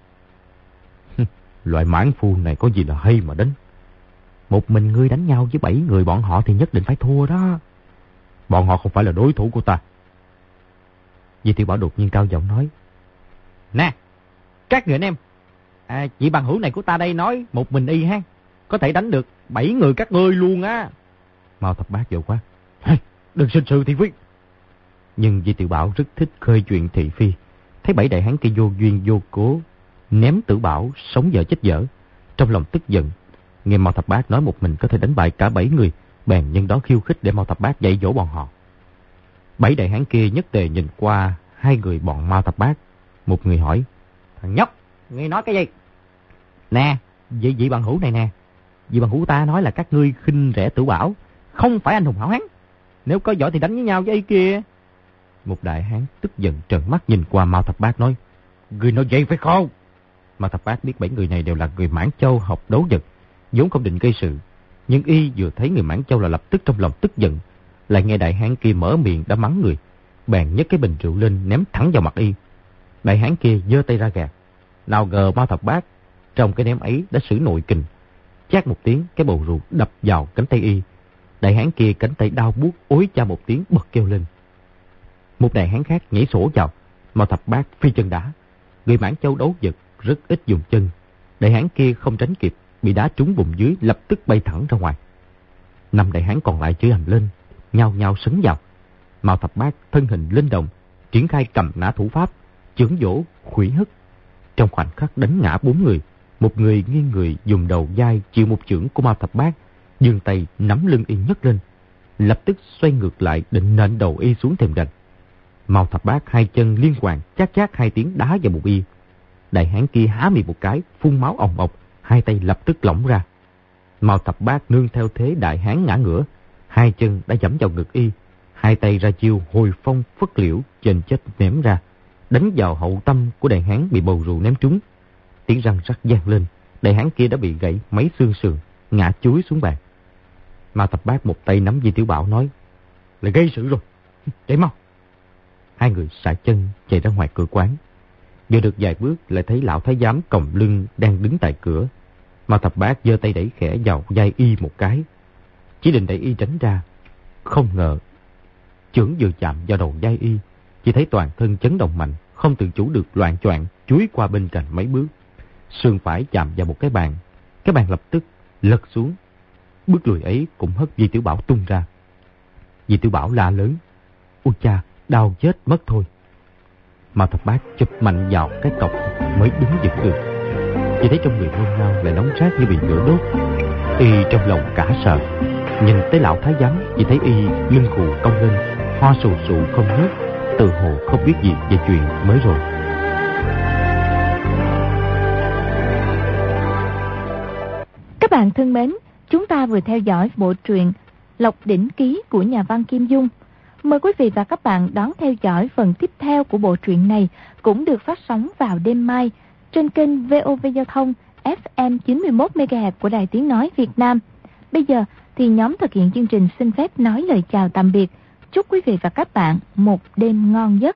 Loại mãn phu này có gì là hay mà đánh. Một mình ngươi đánh nhau với 7 người bọn họ thì nhất định phải thua đó. Bọn họ không phải là đối thủ của ta. Di Tiểu Bảo đột nhiên cao giọng nói: Nè, các người anh em, chị bằng hữu này của ta đây nói một mình y ha, có thể đánh được 7 người các ngươi luôn á. Mao Thập Bát vội quá: Đừng sinh sự thị phi. Nhưng Di Tiểu Bảo rất thích khơi chuyện thị phi. Thấy 7 đại hán kia vô duyên vô cố ném Tử Bảo sống dở chết dở, trong lòng tức giận. Nghe Mao Thập Bát nói một mình có thể đánh bại cả 7 người, bèn nhân đó khiêu khích để Mao Thập Bát dạy dỗ bọn họ. 7 đại hán kia nhất tề nhìn qua hai người bọn Mao Thập Bát. Một người hỏi: Thằng nhóc, ngươi nói cái gì? Nè, vị bằng hữu này nè, vị bằng hữu ta nói là các ngươi khinh rẻ Tử Bảo, không phải anh hùng hảo hán. Nếu có giỏi thì đánh với nhau với ấy kia. Một đại hán tức giận trợn mắt nhìn qua Mao Thập Bát nói: Ngươi nói vậy phải không? Mao Thập Bát biết 7 người này đều là người Mãn Châu học đấu vật, vốn không định gây sự, nhưng y vừa thấy người Mãn Châu là lập tức trong lòng tức giận, lại nghe đại hán kia mở miệng đã mắng người, bèn nhấc cái bình rượu lên ném thẳng vào mặt y. Đại hán kia giơ tay ra gạt, nào ngờ Mao Thập Bát trong cái ném ấy đã sử nội kình, chát một tiếng cái bầu rượu đập vào cánh tay y. Đại hán kia cánh tay đau buốt ối cha một tiếng bật kêu lên. Một đại hán khác nhảy sổ vào, Mao Thập Bát phi chân đá. Người Mãn Châu đấu vật rất ít dùng chân, đại hán kia không tránh kịp, bị đá trúng bụng dưới lập tức bay thẳng ra ngoài. 5 đại hán còn lại chửi ầm lên, nhao nhao sấn vào. Mao Thập Bát thân hình linh động, triển khai cầm nã thủ pháp, chưởng vỗ, khuỷu hất. Trong khoảnh khắc đánh ngã 4 người, một người nghiêng người dùng đầu vai chịu một chưởng của Mao Thập Bát, giương tay nắm lưng y nhấc lên, lập tức xoay ngược lại định nện đầu y xuống thềm đành. Mao Thập Bát hai chân liên hoàn chát chát 2 tiếng đá vào bụng y. Đại hán kia há miệng một cái, phun máu ồng ộc, hai tay lập tức lỏng ra. Mao Thập Bát nương theo thế đại hán ngã ngửa, hai chân đã giẫm vào ngực y, hai tay ra chiêu hồi phong phất liễu trên chết ném ra, đánh vào hậu tâm của đại hán bị bầu rượu ném trúng. Tiếng răng rắc vang lên, đại hán kia đã bị gãy mấy xương sườn, ngã chúi xuống bàn. Mao Thập Bát một tay nắm Di Tiểu Bảo nói: Lại gây sự rồi, chạy mau. Hai người xả chân chạy ra ngoài cửa quán. Vừa được vài bước lại thấy lão thái giám còng lưng đang đứng tại cửa. Mao Thập Bát giơ tay đẩy khẽ vào vai y một cái, chỉ định đẩy y tránh ra. Không ngờ chưởng vừa chạm vào đầu vai y, chỉ thấy toàn thân chấn động mạnh, không tự chủ được loạng choạng chuối qua bên cạnh mấy bước. Sườn phải chạm vào một cái bàn lập tức lật xuống. Bước lùi ấy cũng hất Di Tiểu Bảo tung ra. Di Tiểu Bảo la lớn: Ôi cha, đau chết mất thôi. Mao Thập Bát chụp mạnh vào cái cọc mới đứng vững được. Chỉ thấy trong người nôn nao lại nóng rát như bị lửa đốt. Y trong lòng cả sợ, nhìn tới lão thái giám, chỉ thấy y lưng khù cong lên, ho sù sụ không ngớt, tự hồ không biết gì về chuyện mới rồi. Các bạn thân mến, chúng ta vừa theo dõi bộ truyện Lộc Đỉnh Ký của nhà văn Kim Dung. Mời quý vị và các bạn đón theo dõi phần tiếp theo của bộ truyện này, cũng được phát sóng vào đêm mai trên kênh VOV Giao thông FM 91 MHz của Đài Tiếng nói Việt Nam. Bây giờ thì nhóm thực hiện chương trình xin phép nói lời chào tạm biệt. Chúc quý vị và các bạn một đêm ngon giấc.